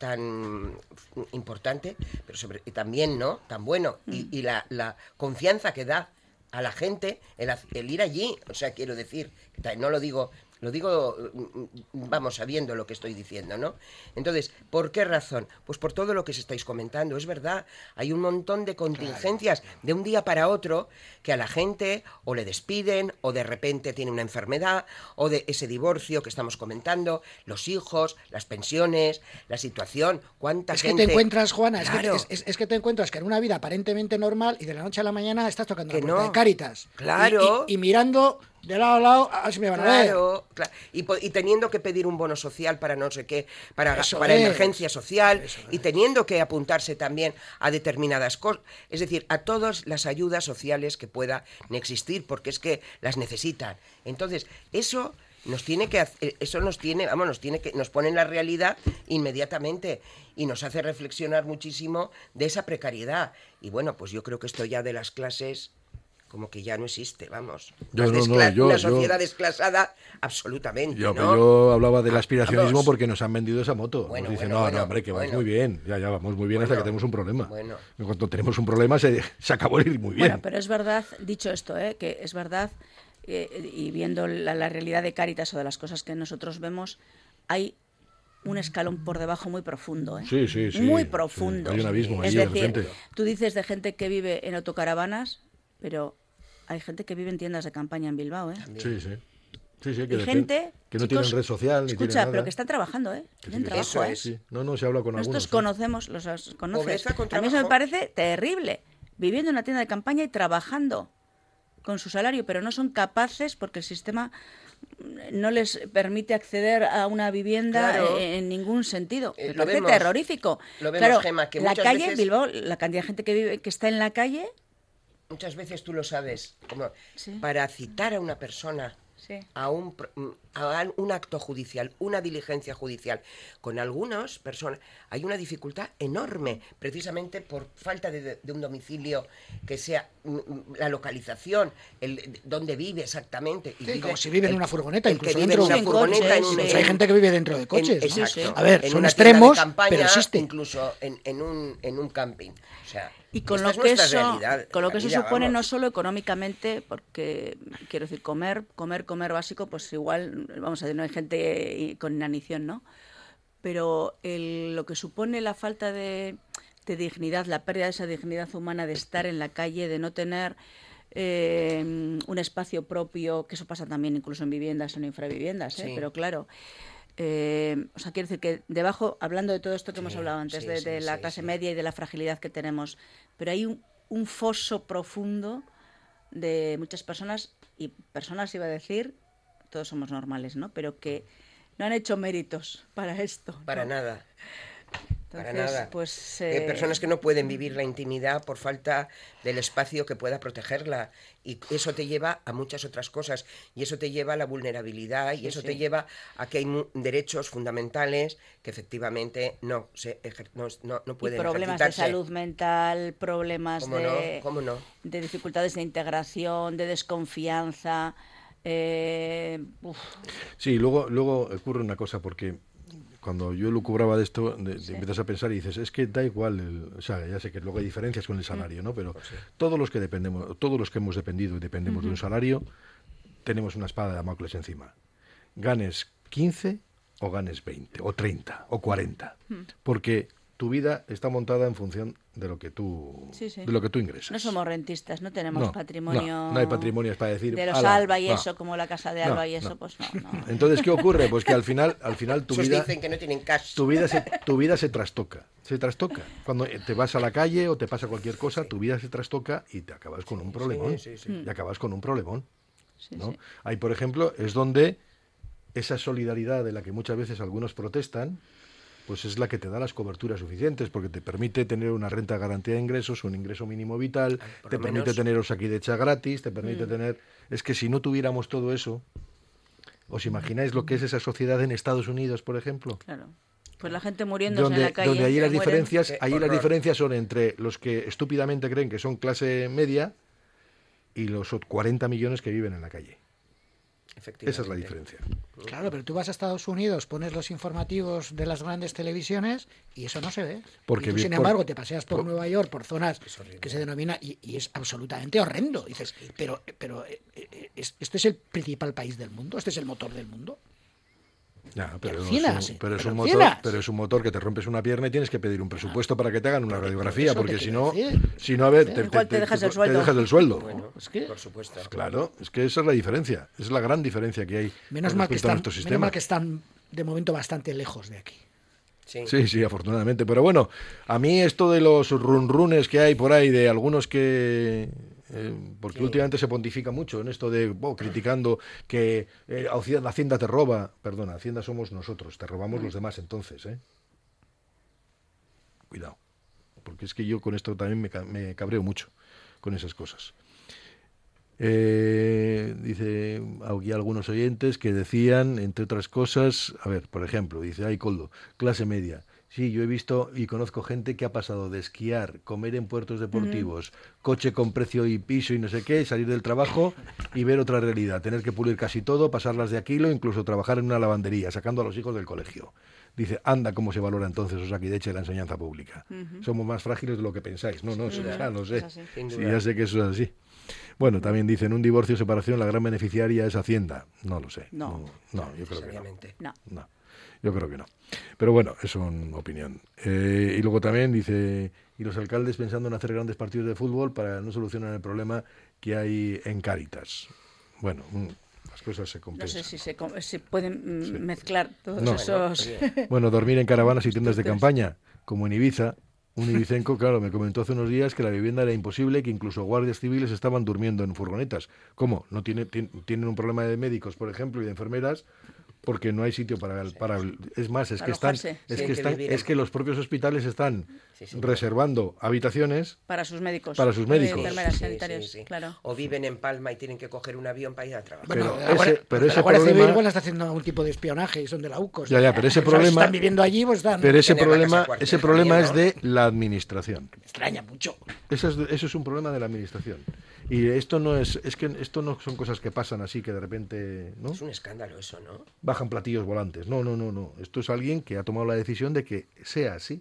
[SPEAKER 5] tan importante, pero sobre, y también, ¿no? Tan bueno. Mm. Y, y la, la confianza que da a la gente el, el ir allí, o sea, quiero decir, no lo digo Lo digo, vamos, sabiendo lo que estoy diciendo, ¿no? Entonces, ¿por qué razón? Pues por todo lo que os estáis comentando, es verdad. Hay un montón de contingencias de un día para otro que a la gente o le despiden, o de repente tiene una enfermedad, o de ese divorcio que estamos comentando, los hijos, las pensiones, la situación, cuánta
[SPEAKER 6] es
[SPEAKER 5] gente...
[SPEAKER 6] Es que te encuentras, Juana,
[SPEAKER 5] Claro.
[SPEAKER 6] es, que, es, es que te encuentras que en una vida aparentemente normal y de la noche a la mañana estás tocando
[SPEAKER 5] Que
[SPEAKER 6] la puerta
[SPEAKER 5] no.
[SPEAKER 6] de Cáritas.
[SPEAKER 5] Claro.
[SPEAKER 6] Y, y, y mirando de lado a lado a ver si me van a ver.
[SPEAKER 5] Claro, claro. Y, po- y teniendo que pedir un bono social para no sé qué, para,
[SPEAKER 6] Eso
[SPEAKER 5] para
[SPEAKER 6] es.
[SPEAKER 5] emergencia social,
[SPEAKER 6] Eso
[SPEAKER 5] y teniendo que apuntarse también a determinadas cosas, es decir, a todas las ayudas sociales que puedan existir, porque es que las necesitan. Entonces, eso nos tiene que hacer, eso nos tiene, vamos, nos tiene que, nos pone en la realidad inmediatamente y nos hace reflexionar muchísimo de esa precariedad. Y bueno, pues yo creo que esto ya de las clases como que ya no existe, vamos.
[SPEAKER 3] Yo
[SPEAKER 5] Las
[SPEAKER 3] no, no,
[SPEAKER 5] descla-
[SPEAKER 3] yo-
[SPEAKER 5] una
[SPEAKER 3] yo-
[SPEAKER 5] sociedad desclasada, absolutamente,
[SPEAKER 3] Yo,
[SPEAKER 5] ¿no?
[SPEAKER 3] yo hablaba del aspiracionismo
[SPEAKER 5] vamos.
[SPEAKER 3] porque nos han vendido esa moto.
[SPEAKER 5] Bueno,
[SPEAKER 3] nos dicen,
[SPEAKER 5] bueno,
[SPEAKER 3] no,
[SPEAKER 5] bueno,
[SPEAKER 3] no, hombre, que vais
[SPEAKER 5] bueno.
[SPEAKER 3] muy bien. Ya, ya vamos muy bien hasta
[SPEAKER 5] Bueno,
[SPEAKER 3] que tenemos un problema.
[SPEAKER 5] bueno.
[SPEAKER 3] En cuanto tenemos un problema, se, se acabó el ir muy bien.
[SPEAKER 4] Bueno, pero es verdad, dicho esto, ¿eh? que es verdad, eh, y viendo la, la realidad de Cáritas o de las cosas que nosotros vemos, hay un escalón por debajo muy profundo, ¿eh?
[SPEAKER 3] Sí, sí, sí,
[SPEAKER 4] muy
[SPEAKER 3] sí.
[SPEAKER 4] profundo.
[SPEAKER 3] Hay un abismo
[SPEAKER 4] es
[SPEAKER 3] ahí, de
[SPEAKER 4] decir,
[SPEAKER 3] repente.
[SPEAKER 4] tú dices de gente que vive en autocaravanas, pero hay gente que vive en tiendas de campaña en Bilbao, ¿eh?
[SPEAKER 3] Sí, sí. Sí, sí, que,
[SPEAKER 4] Y
[SPEAKER 3] depen-
[SPEAKER 4] gente,
[SPEAKER 3] que no
[SPEAKER 4] chicos,
[SPEAKER 3] tienen red social ni
[SPEAKER 4] escucha,
[SPEAKER 3] tienen nada.
[SPEAKER 4] pero que están trabajando, ¿eh?
[SPEAKER 3] Que
[SPEAKER 4] Tienen
[SPEAKER 3] sí, que
[SPEAKER 4] trabajo,
[SPEAKER 3] sí.
[SPEAKER 4] ¿eh?
[SPEAKER 3] Sí. No, no, se habla con
[SPEAKER 4] Nosotros
[SPEAKER 3] algunos. sí.
[SPEAKER 4] conocemos, los los conoces.
[SPEAKER 5] Pobreza con
[SPEAKER 4] A mí eso me
[SPEAKER 5] trabajo.
[SPEAKER 4] parece terrible. Viviendo en una tienda de campaña y trabajando con su salario, pero no son capaces porque el sistema no les permite acceder a una vivienda
[SPEAKER 5] Claro.
[SPEAKER 4] en, en ningún sentido.
[SPEAKER 5] Eh,
[SPEAKER 4] Me
[SPEAKER 5] lo
[SPEAKER 4] parece
[SPEAKER 5] vemos.
[SPEAKER 4] terrorífico.
[SPEAKER 5] Lo vemos,
[SPEAKER 4] claro,
[SPEAKER 5] Gemma, que
[SPEAKER 4] la
[SPEAKER 5] muchas
[SPEAKER 4] calle,
[SPEAKER 5] veces-
[SPEAKER 4] Bilbao, la cantidad de gente que vive, que está en la calle,
[SPEAKER 5] Muchas veces tú lo sabes, como
[SPEAKER 4] Sí.
[SPEAKER 5] para citar a una persona
[SPEAKER 4] sí.
[SPEAKER 5] a un, pro- a un acto judicial, una diligencia judicial, con algunas personas hay una dificultad enorme, precisamente por falta de, de un domicilio que sea mm, mm, la localización, el dónde vive exactamente. Y
[SPEAKER 6] Sí,
[SPEAKER 5] vive-
[SPEAKER 6] como si vive en
[SPEAKER 5] el-
[SPEAKER 6] una furgoneta,
[SPEAKER 5] el que
[SPEAKER 6] incluso
[SPEAKER 5] vive
[SPEAKER 6] dentro
[SPEAKER 5] en una
[SPEAKER 6] de un
[SPEAKER 5] furgoneta,
[SPEAKER 4] coche,
[SPEAKER 5] en un-
[SPEAKER 4] sí.
[SPEAKER 6] Pues hay gente que vive dentro de coches.
[SPEAKER 5] En-
[SPEAKER 6] ¿no?
[SPEAKER 5] exacto.
[SPEAKER 6] A ver,
[SPEAKER 5] En
[SPEAKER 6] son
[SPEAKER 5] una tienda de
[SPEAKER 6] extremos,
[SPEAKER 5] campaña,
[SPEAKER 6] pero existe.
[SPEAKER 5] Incluso en, en un, en un camping. O sea,
[SPEAKER 4] Y con
[SPEAKER 5] esta
[SPEAKER 4] lo
[SPEAKER 5] es
[SPEAKER 4] que
[SPEAKER 5] nuestra
[SPEAKER 4] eso,
[SPEAKER 5] realidad,
[SPEAKER 4] con lo
[SPEAKER 5] la
[SPEAKER 4] que eso
[SPEAKER 5] vida,
[SPEAKER 4] supone
[SPEAKER 5] vamos.
[SPEAKER 4] no solo económicamente, porque quiero decir, comer, comer, comer básico, pues igual, vamos a decir, no hay gente con inanición, ¿no? Pero el- lo que supone la falta de, de dignidad, la pérdida de esa dignidad humana de estar en la calle, de no tener eh, un espacio propio, que eso pasa también incluso en viviendas o en infraviviendas, ¿eh?
[SPEAKER 5] Sí.
[SPEAKER 4] Pero claro. Eh, o sea, quiero decir que debajo, hablando de todo esto que hemos hablado antes,
[SPEAKER 5] sí,
[SPEAKER 4] de,
[SPEAKER 5] sí,
[SPEAKER 4] de la
[SPEAKER 5] sí,
[SPEAKER 4] clase
[SPEAKER 5] sí.
[SPEAKER 4] media y de la fragilidad que tenemos, pero hay un, un foso profundo de muchas personas, y personas iba a decir, todos somos normales, ¿no? Pero que no han hecho méritos para esto.
[SPEAKER 5] Para
[SPEAKER 4] ¿no?
[SPEAKER 5] nada. Para
[SPEAKER 4] Entonces,
[SPEAKER 5] nada.
[SPEAKER 4] pues,
[SPEAKER 5] Hay
[SPEAKER 4] eh,
[SPEAKER 5] personas que no pueden vivir la intimidad por falta del espacio que pueda protegerla. Y eso te lleva a muchas otras cosas. Y eso te lleva a la vulnerabilidad. Y
[SPEAKER 4] Sí,
[SPEAKER 5] eso
[SPEAKER 4] sí.
[SPEAKER 5] te lleva a que hay mu- derechos fundamentales que efectivamente no, se ejer- no, no, no
[SPEAKER 4] y
[SPEAKER 5] pueden
[SPEAKER 4] problemas de
[SPEAKER 5] ejercitarse.
[SPEAKER 4] salud mental, problemas
[SPEAKER 5] ¿Cómo
[SPEAKER 4] de,
[SPEAKER 5] no? ¿Cómo no?
[SPEAKER 4] de dificultades de integración, de desconfianza. Eh, uf,
[SPEAKER 3] Sí, luego, luego ocurre una cosa, porque cuando yo lucubraba de esto, de, de
[SPEAKER 4] Sí.
[SPEAKER 3] empiezas a pensar y dices, es que da igual, el, o sea, ya sé que luego hay diferencias con el salario, ¿no? Pero
[SPEAKER 5] Pues
[SPEAKER 3] todos los que dependemos, todos los que hemos dependido y dependemos de un salario, tenemos una espada de Damocles encima. Ganes quince o ganes veinte, o treinta, o cuarenta. Porque tu vida está montada en función de lo que tú,
[SPEAKER 4] Sí, sí.
[SPEAKER 3] de lo que tú ingresas.
[SPEAKER 4] no somos rentistas, no tenemos
[SPEAKER 3] No,
[SPEAKER 4] patrimonio.
[SPEAKER 3] no, no hay patrimonios para decir,
[SPEAKER 4] de los
[SPEAKER 3] "Ala,
[SPEAKER 4] Alba y
[SPEAKER 3] no".
[SPEAKER 4] eso, como la casa de
[SPEAKER 3] No,
[SPEAKER 4] Alba y eso,
[SPEAKER 3] no.
[SPEAKER 4] pues no, no.
[SPEAKER 3] Entonces, ¿qué ocurre? Pues que al final, al final tu
[SPEAKER 5] Esos
[SPEAKER 3] vida...
[SPEAKER 5] dicen que no tienen cash.
[SPEAKER 3] Tu vida, se, tu vida se trastoca, se trastoca. Cuando te vas a la calle o te pasa cualquier cosa, tu vida se trastoca y te acabas con un problemón.
[SPEAKER 5] sí, sí.
[SPEAKER 3] Y acabas con un problemón.
[SPEAKER 4] Sí,
[SPEAKER 3] ¿no?
[SPEAKER 4] sí.
[SPEAKER 3] Ahí, por ejemplo, es donde esa solidaridad de la que muchas veces algunos protestan, pues es la que te da las coberturas suficientes, porque te permite tener una renta de garantía de ingresos, un ingreso mínimo vital,
[SPEAKER 5] por
[SPEAKER 3] te
[SPEAKER 5] lo
[SPEAKER 3] permite
[SPEAKER 5] menos.
[SPEAKER 3] tener Osakidecha gratis, te permite
[SPEAKER 4] Mm.
[SPEAKER 3] tener... Es que si no tuviéramos todo eso, ¿os imagináis lo que es esa sociedad en Estados Unidos, por ejemplo?
[SPEAKER 4] Claro. Pues la gente muriéndose
[SPEAKER 3] donde,
[SPEAKER 4] en la calle.
[SPEAKER 3] donde ahí
[SPEAKER 4] que
[SPEAKER 3] las
[SPEAKER 4] mueren.
[SPEAKER 3] diferencias,
[SPEAKER 5] Qué
[SPEAKER 3] ahí las
[SPEAKER 5] horror.
[SPEAKER 3] diferencias son entre los que estúpidamente creen que son clase media y los cuarenta millones que viven en la calle.
[SPEAKER 5] Efectivamente.
[SPEAKER 3] Esa es la diferencia.
[SPEAKER 6] Claro, pero tú vas a Estados Unidos, pones los informativos de las grandes televisiones y eso no se ve.
[SPEAKER 3] Porque
[SPEAKER 6] y tú, sin
[SPEAKER 3] por,
[SPEAKER 6] embargo, te paseas por,
[SPEAKER 3] por
[SPEAKER 6] Nueva York, por zonas que se denomina, y, y es absolutamente horrendo. Y dices, pero, pero es, este es el principal país del mundo, este es el motor del mundo.
[SPEAKER 3] Ya, pero,
[SPEAKER 6] Alucinas,
[SPEAKER 3] es un, pero, es
[SPEAKER 6] pero
[SPEAKER 3] un motor,
[SPEAKER 6] alucinas.
[SPEAKER 3] pero es un motor que te rompes una pierna y tienes que pedir un presupuesto para que te hagan una radiografía,
[SPEAKER 6] eso te
[SPEAKER 3] porque si
[SPEAKER 6] quiero
[SPEAKER 3] no,
[SPEAKER 6] decir.
[SPEAKER 3] si no, a ver, te,
[SPEAKER 4] Igual te dejas del sueldo.
[SPEAKER 3] Te dejas del sueldo.
[SPEAKER 5] Bueno,
[SPEAKER 6] Es que,
[SPEAKER 5] por supuesto.
[SPEAKER 3] Claro, es que esa es la diferencia, es la gran diferencia que hay
[SPEAKER 6] menos
[SPEAKER 3] con
[SPEAKER 6] mal que,
[SPEAKER 3] respecto a
[SPEAKER 6] están,
[SPEAKER 3] nuestro
[SPEAKER 6] menos
[SPEAKER 3] sistema.
[SPEAKER 6] mal que están de momento bastante lejos de aquí.
[SPEAKER 5] Sí.
[SPEAKER 3] Sí, sí, afortunadamente. Pero bueno, a mí esto de los run-runes que hay por ahí, de algunos que... Eh, porque
[SPEAKER 5] Sí.
[SPEAKER 3] últimamente se pontifica mucho en esto de oh, criticando que eh, Hacienda, Hacienda te roba. Perdona, Hacienda somos nosotros, te robamos los demás entonces, ¿eh? Cuidado. Porque es que yo con esto también me, ca- me cabreo mucho con esas cosas. Eh, dice aquí algunos oyentes que decían, entre otras cosas, a ver, por ejemplo, dice, ay, Coldo, clase media. Sí, yo he visto y conozco gente que ha pasado de esquiar, comer en puertos deportivos, uh-huh. coche con precio y piso y no sé qué, salir del trabajo y ver otra realidad, tener que pulir casi todo, pasarlas de aquilo, incluso trabajar en una lavandería, sacando a los hijos del colegio. Dice, anda, cómo se valora entonces Osakideche la enseñanza pública. Uh-huh. Somos más frágiles de lo que pensáis. No, no, sí, ya lo sé. Sí, ya sé que eso es así. Bueno, también dicen, un divorcio o separación, la gran beneficiaria es Hacienda. No lo sé.
[SPEAKER 4] No,
[SPEAKER 3] no, no yo creo que no.
[SPEAKER 4] no.
[SPEAKER 3] no. Yo creo que no. Pero bueno, es una opinión. Eh, y luego también dice, y los alcaldes pensando en hacer grandes partidos de fútbol para no solucionar el problema que hay en Cáritas. Bueno, las cosas se compensan.
[SPEAKER 4] No sé si se, si pueden sí. mezclar todos
[SPEAKER 3] no.
[SPEAKER 4] esos...
[SPEAKER 3] Bueno, dormir en caravanas y tiendas de campaña, como en Ibiza. Un ibicenco, claro, me comentó hace unos días que la vivienda era imposible, que incluso guardias civiles estaban durmiendo en furgonetas. ¿Cómo? ¿No tiene, tiene, tienen un problema de médicos, por ejemplo, y de enfermeras? Porque no hay sitio para... para es más, es que están, es, sí, que están que es que los propios hospitales están sí, sí, reservando claro. habitaciones...
[SPEAKER 4] Para sus médicos.
[SPEAKER 3] Para sus médicos.
[SPEAKER 4] Enfermeras
[SPEAKER 5] sí,
[SPEAKER 4] sanitarias,
[SPEAKER 5] sí, sí.
[SPEAKER 4] claro.
[SPEAKER 5] O viven en Palma y tienen que coger un avión para ir a trabajar.
[SPEAKER 6] Bueno,
[SPEAKER 3] pero
[SPEAKER 6] ese,
[SPEAKER 3] ese, pero ese
[SPEAKER 6] la Guardia
[SPEAKER 3] problema...
[SPEAKER 6] Civil igual está haciendo algún tipo de espionaje y son de la U C O S.
[SPEAKER 3] Ya, ya, pero ese problema...
[SPEAKER 6] Si están viviendo allí, pues están...
[SPEAKER 3] Pero ese problema, ese problema es de la administración.
[SPEAKER 6] Me extraña mucho.
[SPEAKER 3] Eso es, eso es un problema de la administración. Y esto no es, es que esto no son cosas que pasan así que de repente, ¿no?
[SPEAKER 5] Es un escándalo eso, ¿no?
[SPEAKER 3] Bajan platillos volantes. No, no, no, no. Esto es alguien que ha tomado la decisión de que sea así.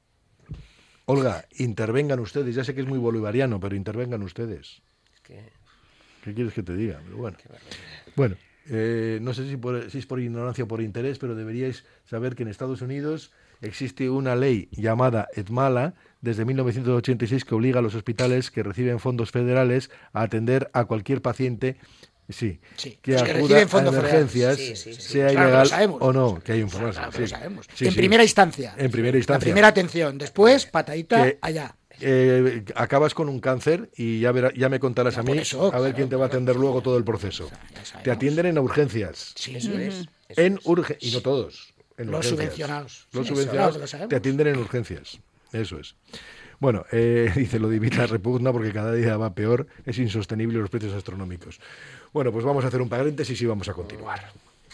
[SPEAKER 3] Olga, intervengan ustedes. Ya sé que es muy bolivariano, pero intervengan ustedes.
[SPEAKER 5] Es que...
[SPEAKER 3] ¿Qué quieres que te diga? Pero bueno. Bueno, eh, no sé si, por, si es por ignorancia o por interés, pero deberíais saber que en Estados Unidos existe una ley llamada ETMALA desde mil novecientos ochenta y seis que obliga a los hospitales que reciben fondos federales a atender a cualquier paciente sí,
[SPEAKER 6] sí,
[SPEAKER 3] que
[SPEAKER 6] que
[SPEAKER 3] acuda a emergencias,
[SPEAKER 5] sí, sí, sí.
[SPEAKER 3] sea
[SPEAKER 6] Claro,
[SPEAKER 3] ilegal o no, que hay un
[SPEAKER 6] claro,
[SPEAKER 3] claro,
[SPEAKER 6] sí.
[SPEAKER 3] sí.
[SPEAKER 6] Sí, en
[SPEAKER 3] sí.
[SPEAKER 6] primera instancia.
[SPEAKER 3] En primera instancia.
[SPEAKER 6] La primera atención, después patadita
[SPEAKER 3] que,
[SPEAKER 6] allá.
[SPEAKER 3] Eh, acabas con un cáncer y ya, verá, ya me contarás
[SPEAKER 6] ya
[SPEAKER 3] a mí
[SPEAKER 6] eso,
[SPEAKER 3] a ver
[SPEAKER 6] claro,
[SPEAKER 3] quién te va a atender
[SPEAKER 6] claro,
[SPEAKER 3] luego todo el proceso. Te atienden en urgencias.
[SPEAKER 6] Sí, eso es.
[SPEAKER 3] En urgencias. Y no todos. En
[SPEAKER 6] los
[SPEAKER 3] urgencias.
[SPEAKER 6] subvencionados.
[SPEAKER 3] Los
[SPEAKER 6] sí,
[SPEAKER 3] subvencionados
[SPEAKER 6] eso, claro,
[SPEAKER 3] te atienden en urgencias. Eso es. Bueno, eh, dice lo de Ibiza repugna porque cada día va peor, es insostenible los precios astronómicos. Bueno, pues vamos a hacer un paréntesis y vamos a continuar.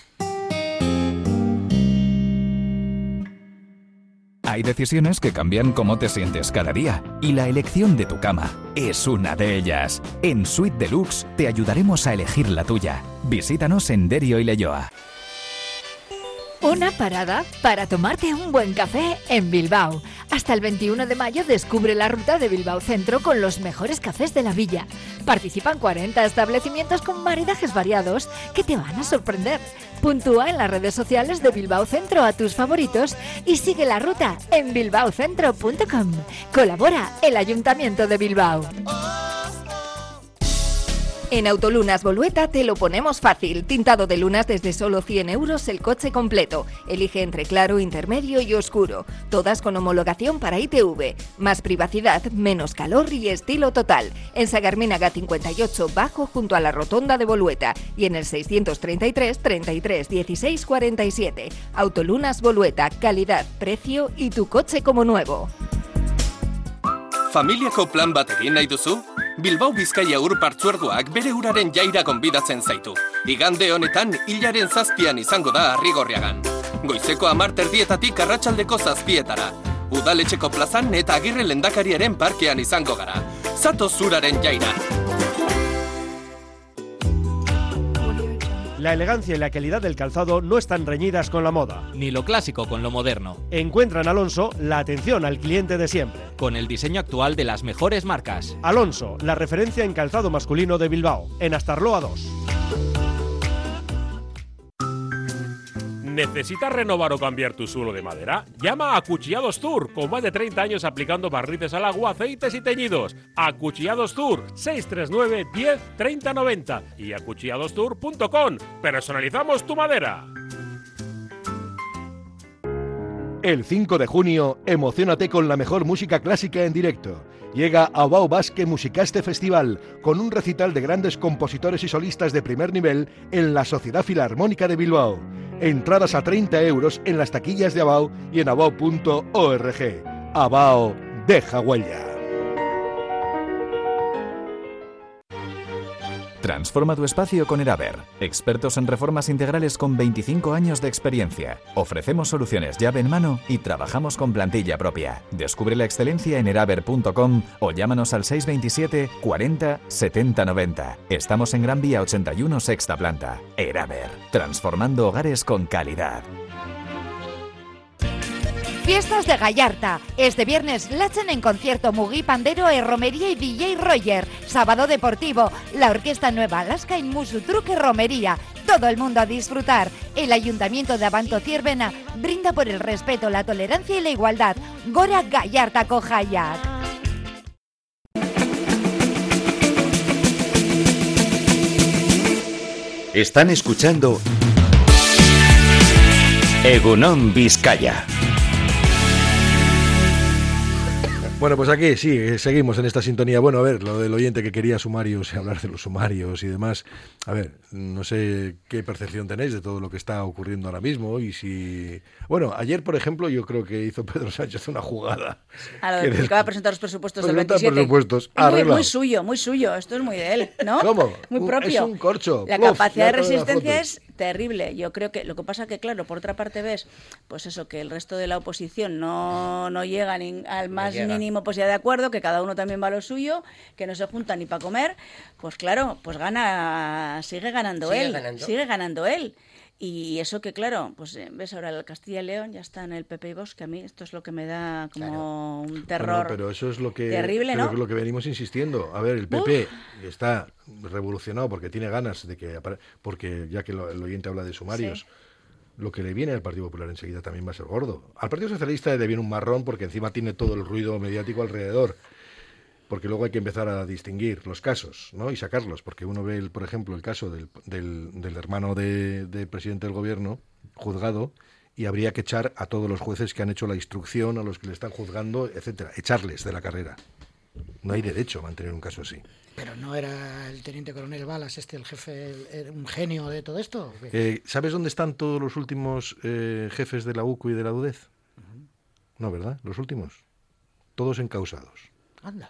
[SPEAKER 7] Hay decisiones que cambian cómo te sientes cada día y la elección de tu cama es una de ellas. En Suite Deluxe te ayudaremos a elegir la tuya. Visítanos en Derio y Leioa.
[SPEAKER 8] Una parada para tomarte un buen café en Bilbao. Hasta el veintiuno de mayo descubre la ruta de Bilbao Centro con los mejores cafés de la villa. Participan cuarenta establecimientos con maridajes variados que te van a sorprender. Puntúa en las redes sociales de Bilbao Centro a tus favoritos y sigue la ruta en bilbao centro punto com. Colabora el Ayuntamiento de Bilbao.
[SPEAKER 11] En Autolunas Bolueta te lo ponemos fácil. Tintado de lunas desde solo cien euros el coche completo. Elige entre claro, intermedio y oscuro. Todas con homologación para I T V. Más privacidad, menos calor y estilo total. En Sagarminaga cincuenta y ocho Bajo junto a la rotonda de Bolueta. Y en el seiscientos treinta y tres, treinta y tres, dieciséis, cuarenta y siete. Autolunas Bolueta. Calidad, precio y tu coche como nuevo.
[SPEAKER 14] Familiako plan bat egin nahi duzu? Bilbao Bizkaia Ur Partzuergoak bere uraren jaira gonbidatzen zaitu. Igande honetan, hilaren zazpian izango da Arrigorriagan. Goizeko hamar terdietatik arratsaldeko zazpietara. Udaletxeko plazan eta Agirre Lehendakariaren parkean izango gara. Zatoz uraren jaira!
[SPEAKER 15] La elegancia y la calidad del calzado no están reñidas con la moda.
[SPEAKER 10] Ni lo clásico con lo moderno.
[SPEAKER 15] Encuentra en Alonso la atención al cliente de siempre.
[SPEAKER 10] Con el diseño actual de las mejores marcas.
[SPEAKER 15] Alonso, la referencia en calzado masculino de Bilbao, en Astarloa dos.
[SPEAKER 16] ¿Necesitas renovar o cambiar tu suelo de madera? Llama a Acuchillados Tour, con más de treinta años aplicando barnices al agua, aceites y teñidos. Acuchillados Tour, seis tres nueve, diez, treinta, noventa y acuchillados tour punto com. Personalizamos tu madera.
[SPEAKER 3] El cinco de junio, emociónate con la mejor música clásica en directo. Llega Abao Basque Musicaste Festival, con un recital de grandes compositores y solistas de primer nivel en la Sociedad Filarmónica de Bilbao. Entradas a treinta euros en las taquillas de Abao y en abao punto org. Abao deja huella.
[SPEAKER 7] Transforma tu espacio con Eraber, expertos en reformas integrales con veinticinco años de experiencia. Ofrecemos soluciones llave en mano y trabajamos con plantilla propia. Descubre la excelencia en eraber punto com o llámanos al seis dos siete, cuarenta, setenta, noventa. Estamos en Gran Vía ochenta y uno, sexta planta. Eraber, transformando hogares con calidad.
[SPEAKER 8] Fiestas de Gallarta. Este viernes Lachen en concierto Mugi, Pandero e Romería y D J Roger. Sábado deportivo, la Orquesta Nueva Alaska en Musu Truque Romería. Todo el mundo a disfrutar. El Ayuntamiento de Abanto Ciervena brinda por el respeto, la tolerancia y la igualdad. Gora Gallarta Kojayak.
[SPEAKER 1] Están escuchando Egunon Vizcaya.
[SPEAKER 3] Bueno, pues aquí sí, seguimos en esta sintonía. Bueno, a ver, lo del oyente que quería sumarios y hablar de los sumarios y demás. A ver, no sé qué percepción tenéis de todo lo que está ocurriendo ahora mismo y si... Bueno, ayer, por ejemplo, yo creo que hizo Pedro Sánchez una jugada.
[SPEAKER 4] A lo de que acaba de presentar los presupuestos del
[SPEAKER 3] Presentar
[SPEAKER 4] veintisiete.
[SPEAKER 3] presupuestos,
[SPEAKER 4] muy,
[SPEAKER 3] arreglado.
[SPEAKER 4] muy suyo, muy suyo. Esto es muy de él, ¿no?
[SPEAKER 3] ¿Cómo?
[SPEAKER 4] Muy
[SPEAKER 3] Un-
[SPEAKER 4] propio.
[SPEAKER 3] es un corcho.
[SPEAKER 4] La
[SPEAKER 3] Pluf,
[SPEAKER 4] capacidad
[SPEAKER 3] ya
[SPEAKER 4] de
[SPEAKER 3] toda la
[SPEAKER 4] resistencia
[SPEAKER 3] foto.
[SPEAKER 4] es terrible. Yo creo que lo que pasa que, claro, por otra parte ves, pues eso, que el resto de la oposición no, no llega ni al más
[SPEAKER 5] llega.
[SPEAKER 4] mínimo posibilidad de acuerdo, que cada uno también va a lo suyo, que no se juntan ni para comer, pues claro, pues gana, sigue ganando
[SPEAKER 5] Sigue
[SPEAKER 4] él,
[SPEAKER 5] ganando.
[SPEAKER 4] sigue ganando él. Y eso que, claro, pues eh, ves ahora el Castilla y León ya está en el P P y Vox, que a mí esto es lo que me da como un terror.
[SPEAKER 3] Bueno, pero eso es lo que,
[SPEAKER 4] terrible,
[SPEAKER 3] creo
[SPEAKER 4] ¿no?
[SPEAKER 3] que lo que venimos insistiendo. A ver, el P P está revolucionado porque tiene ganas de que... apare- Porque ya que lo- el oyente habla de sumarios...
[SPEAKER 4] Sí.
[SPEAKER 3] Lo que le viene al Partido Popular enseguida también va a ser gordo. Al Partido Socialista le viene un marrón porque encima tiene todo el ruido mediático alrededor. Porque luego hay que empezar a distinguir los casos, ¿no? Y sacarlos. Porque uno ve, el, por ejemplo, el caso del, del, del hermano de, de presidente del gobierno, juzgado, y habría que echar a todos los jueces que han hecho la instrucción, a los que le están juzgando, etcétera. Echarles de la carrera. No hay derecho a mantener un caso así.
[SPEAKER 6] Pero no era el teniente coronel Balas este el jefe, el- el- un genio de todo esto. ¿O qué?
[SPEAKER 3] Eh, ¿Sabes dónde están todos los últimos eh, jefes de la U C U y de la U D E Z? No, ¿verdad? Los últimos. Todos encausados.
[SPEAKER 6] Anda.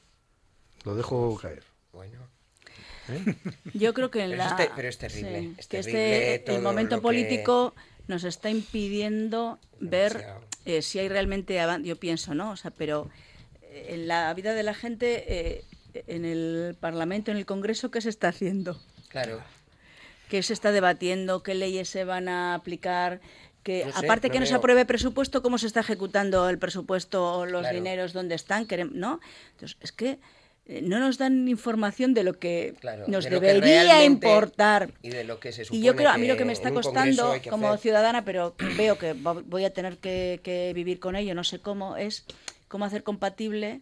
[SPEAKER 3] Lo dejo caer.
[SPEAKER 5] Bueno.
[SPEAKER 3] ¿Eh?
[SPEAKER 4] Yo creo que en
[SPEAKER 5] Pero
[SPEAKER 4] la...
[SPEAKER 5] es te- pero es terrible,
[SPEAKER 4] sí,
[SPEAKER 5] es
[SPEAKER 4] que
[SPEAKER 5] terrible
[SPEAKER 4] este,
[SPEAKER 5] todo
[SPEAKER 4] el momento
[SPEAKER 5] lo que-
[SPEAKER 4] político nos está impidiendo ver
[SPEAKER 5] Demasiado.
[SPEAKER 4] eh, si hay realmente avan- yo pienso, ¿no? O sea, pero eh, en la vida de la gente, eh, en el Parlamento, en el Congreso, ¿qué se está haciendo?
[SPEAKER 5] Claro.
[SPEAKER 4] ¿Qué se está debatiendo? ¿Qué leyes se van a aplicar? Que
[SPEAKER 5] No sé,
[SPEAKER 4] aparte
[SPEAKER 5] no
[SPEAKER 4] que no se
[SPEAKER 5] veo.
[SPEAKER 4] apruebe presupuesto, ¿cómo se está ejecutando el presupuesto, los
[SPEAKER 5] Claro.
[SPEAKER 4] dineros, dónde están? Querem- ¿No? Entonces, es que eh, no nos dan información de lo que
[SPEAKER 5] Claro,
[SPEAKER 4] nos
[SPEAKER 5] de lo que
[SPEAKER 4] debería
[SPEAKER 5] realmente-
[SPEAKER 4] importar.
[SPEAKER 5] y de lo que se
[SPEAKER 4] Y yo
[SPEAKER 5] supone
[SPEAKER 4] creo, a mí lo
[SPEAKER 5] que
[SPEAKER 4] que me está
[SPEAKER 5] en un congreso
[SPEAKER 4] costando
[SPEAKER 5] hay que
[SPEAKER 4] como
[SPEAKER 5] hacer.
[SPEAKER 4] ciudadana, pero veo que va- voy a tener que, que vivir con ello, no sé cómo, es cómo hacer compatible,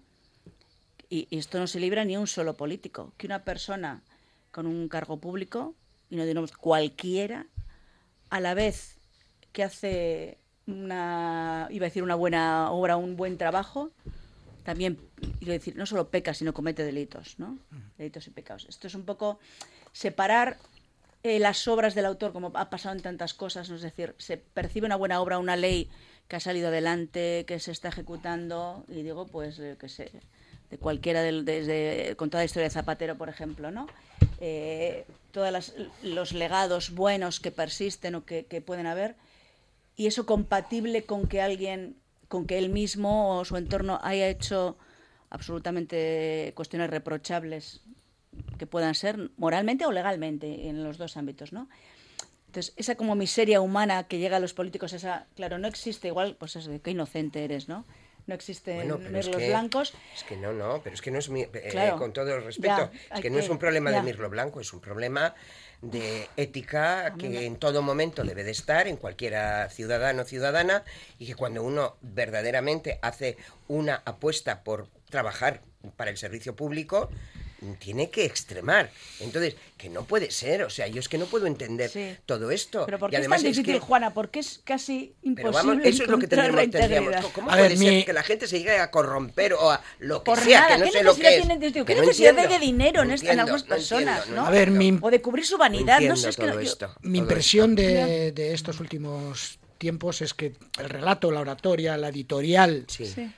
[SPEAKER 4] y, y esto no se libra ni un solo político, que una persona con un cargo público, y no digamos cualquiera, a la vez que hace una, iba a decir una buena obra, un buen trabajo, también, quiero decir, no solo peca, sino comete delitos, ¿no? Delitos y pecados. Esto es un poco separar eh, las obras del autor, como ha pasado en tantas cosas, ¿no? Es decir, se percibe una buena obra, una ley que ha salido adelante, que se está ejecutando, y digo, pues, eh, que sé, de cualquiera, del, desde, con toda la historia de Zapatero, por ejemplo, ¿no? Eh, todos los legados buenos que persisten o que, que pueden haber, y eso compatible con que alguien, con que él mismo o su entorno haya hecho absolutamente cuestiones reprochables que puedan ser moralmente o legalmente en los dos ámbitos, ¿no? Entonces, esa como miseria humana que llega a los políticos, esa, claro, no existe igual, pues eso, qué inocente eres, ¿no? No existen
[SPEAKER 5] bueno,
[SPEAKER 4] mirlos
[SPEAKER 5] es que,
[SPEAKER 4] blancos.
[SPEAKER 5] Es que no, no, pero es que no es, mi, eh,
[SPEAKER 4] claro,
[SPEAKER 5] con todo el respeto,
[SPEAKER 4] ya,
[SPEAKER 5] es que no
[SPEAKER 4] que,
[SPEAKER 5] es un problema
[SPEAKER 4] ya.
[SPEAKER 5] de mirlo blanco, es un problema de ética que
[SPEAKER 4] no.
[SPEAKER 5] en todo momento debe de estar en cualquiera ciudadano o ciudadana, y que cuando uno verdaderamente hace una apuesta por trabajar para el servicio público, tiene que extremar. Entonces, que no puede ser, o sea, yo es que no puedo entender sí. todo esto.
[SPEAKER 4] Pero ¿por qué
[SPEAKER 5] y además
[SPEAKER 4] es tan difícil,
[SPEAKER 5] es que...
[SPEAKER 4] Juana? Porque es casi imposible.
[SPEAKER 5] Pero vamos, eso es lo que tendríamos, tendríamos. ¿Cómo a puede ver, ser mi... que la gente se llegue a corromper o a lo que
[SPEAKER 4] por
[SPEAKER 5] sea,
[SPEAKER 4] nada.
[SPEAKER 5] que no
[SPEAKER 4] ¿Qué
[SPEAKER 5] sé lo que es?
[SPEAKER 4] Tienen, tío, ¿Qué
[SPEAKER 5] no
[SPEAKER 4] necesidad
[SPEAKER 5] entiendo,
[SPEAKER 4] hay de dinero
[SPEAKER 5] no
[SPEAKER 4] en,
[SPEAKER 5] entiendo,
[SPEAKER 4] en algunas
[SPEAKER 5] no
[SPEAKER 4] personas,
[SPEAKER 5] entiendo,
[SPEAKER 4] ¿no?
[SPEAKER 6] A ver, mi...
[SPEAKER 4] O de cubrir su vanidad,
[SPEAKER 5] no,
[SPEAKER 4] no sé, es que...
[SPEAKER 5] Esto,
[SPEAKER 6] mi impresión de, de estos últimos tiempos es que el relato, la oratoria, la editorial...
[SPEAKER 5] Sí. Sí.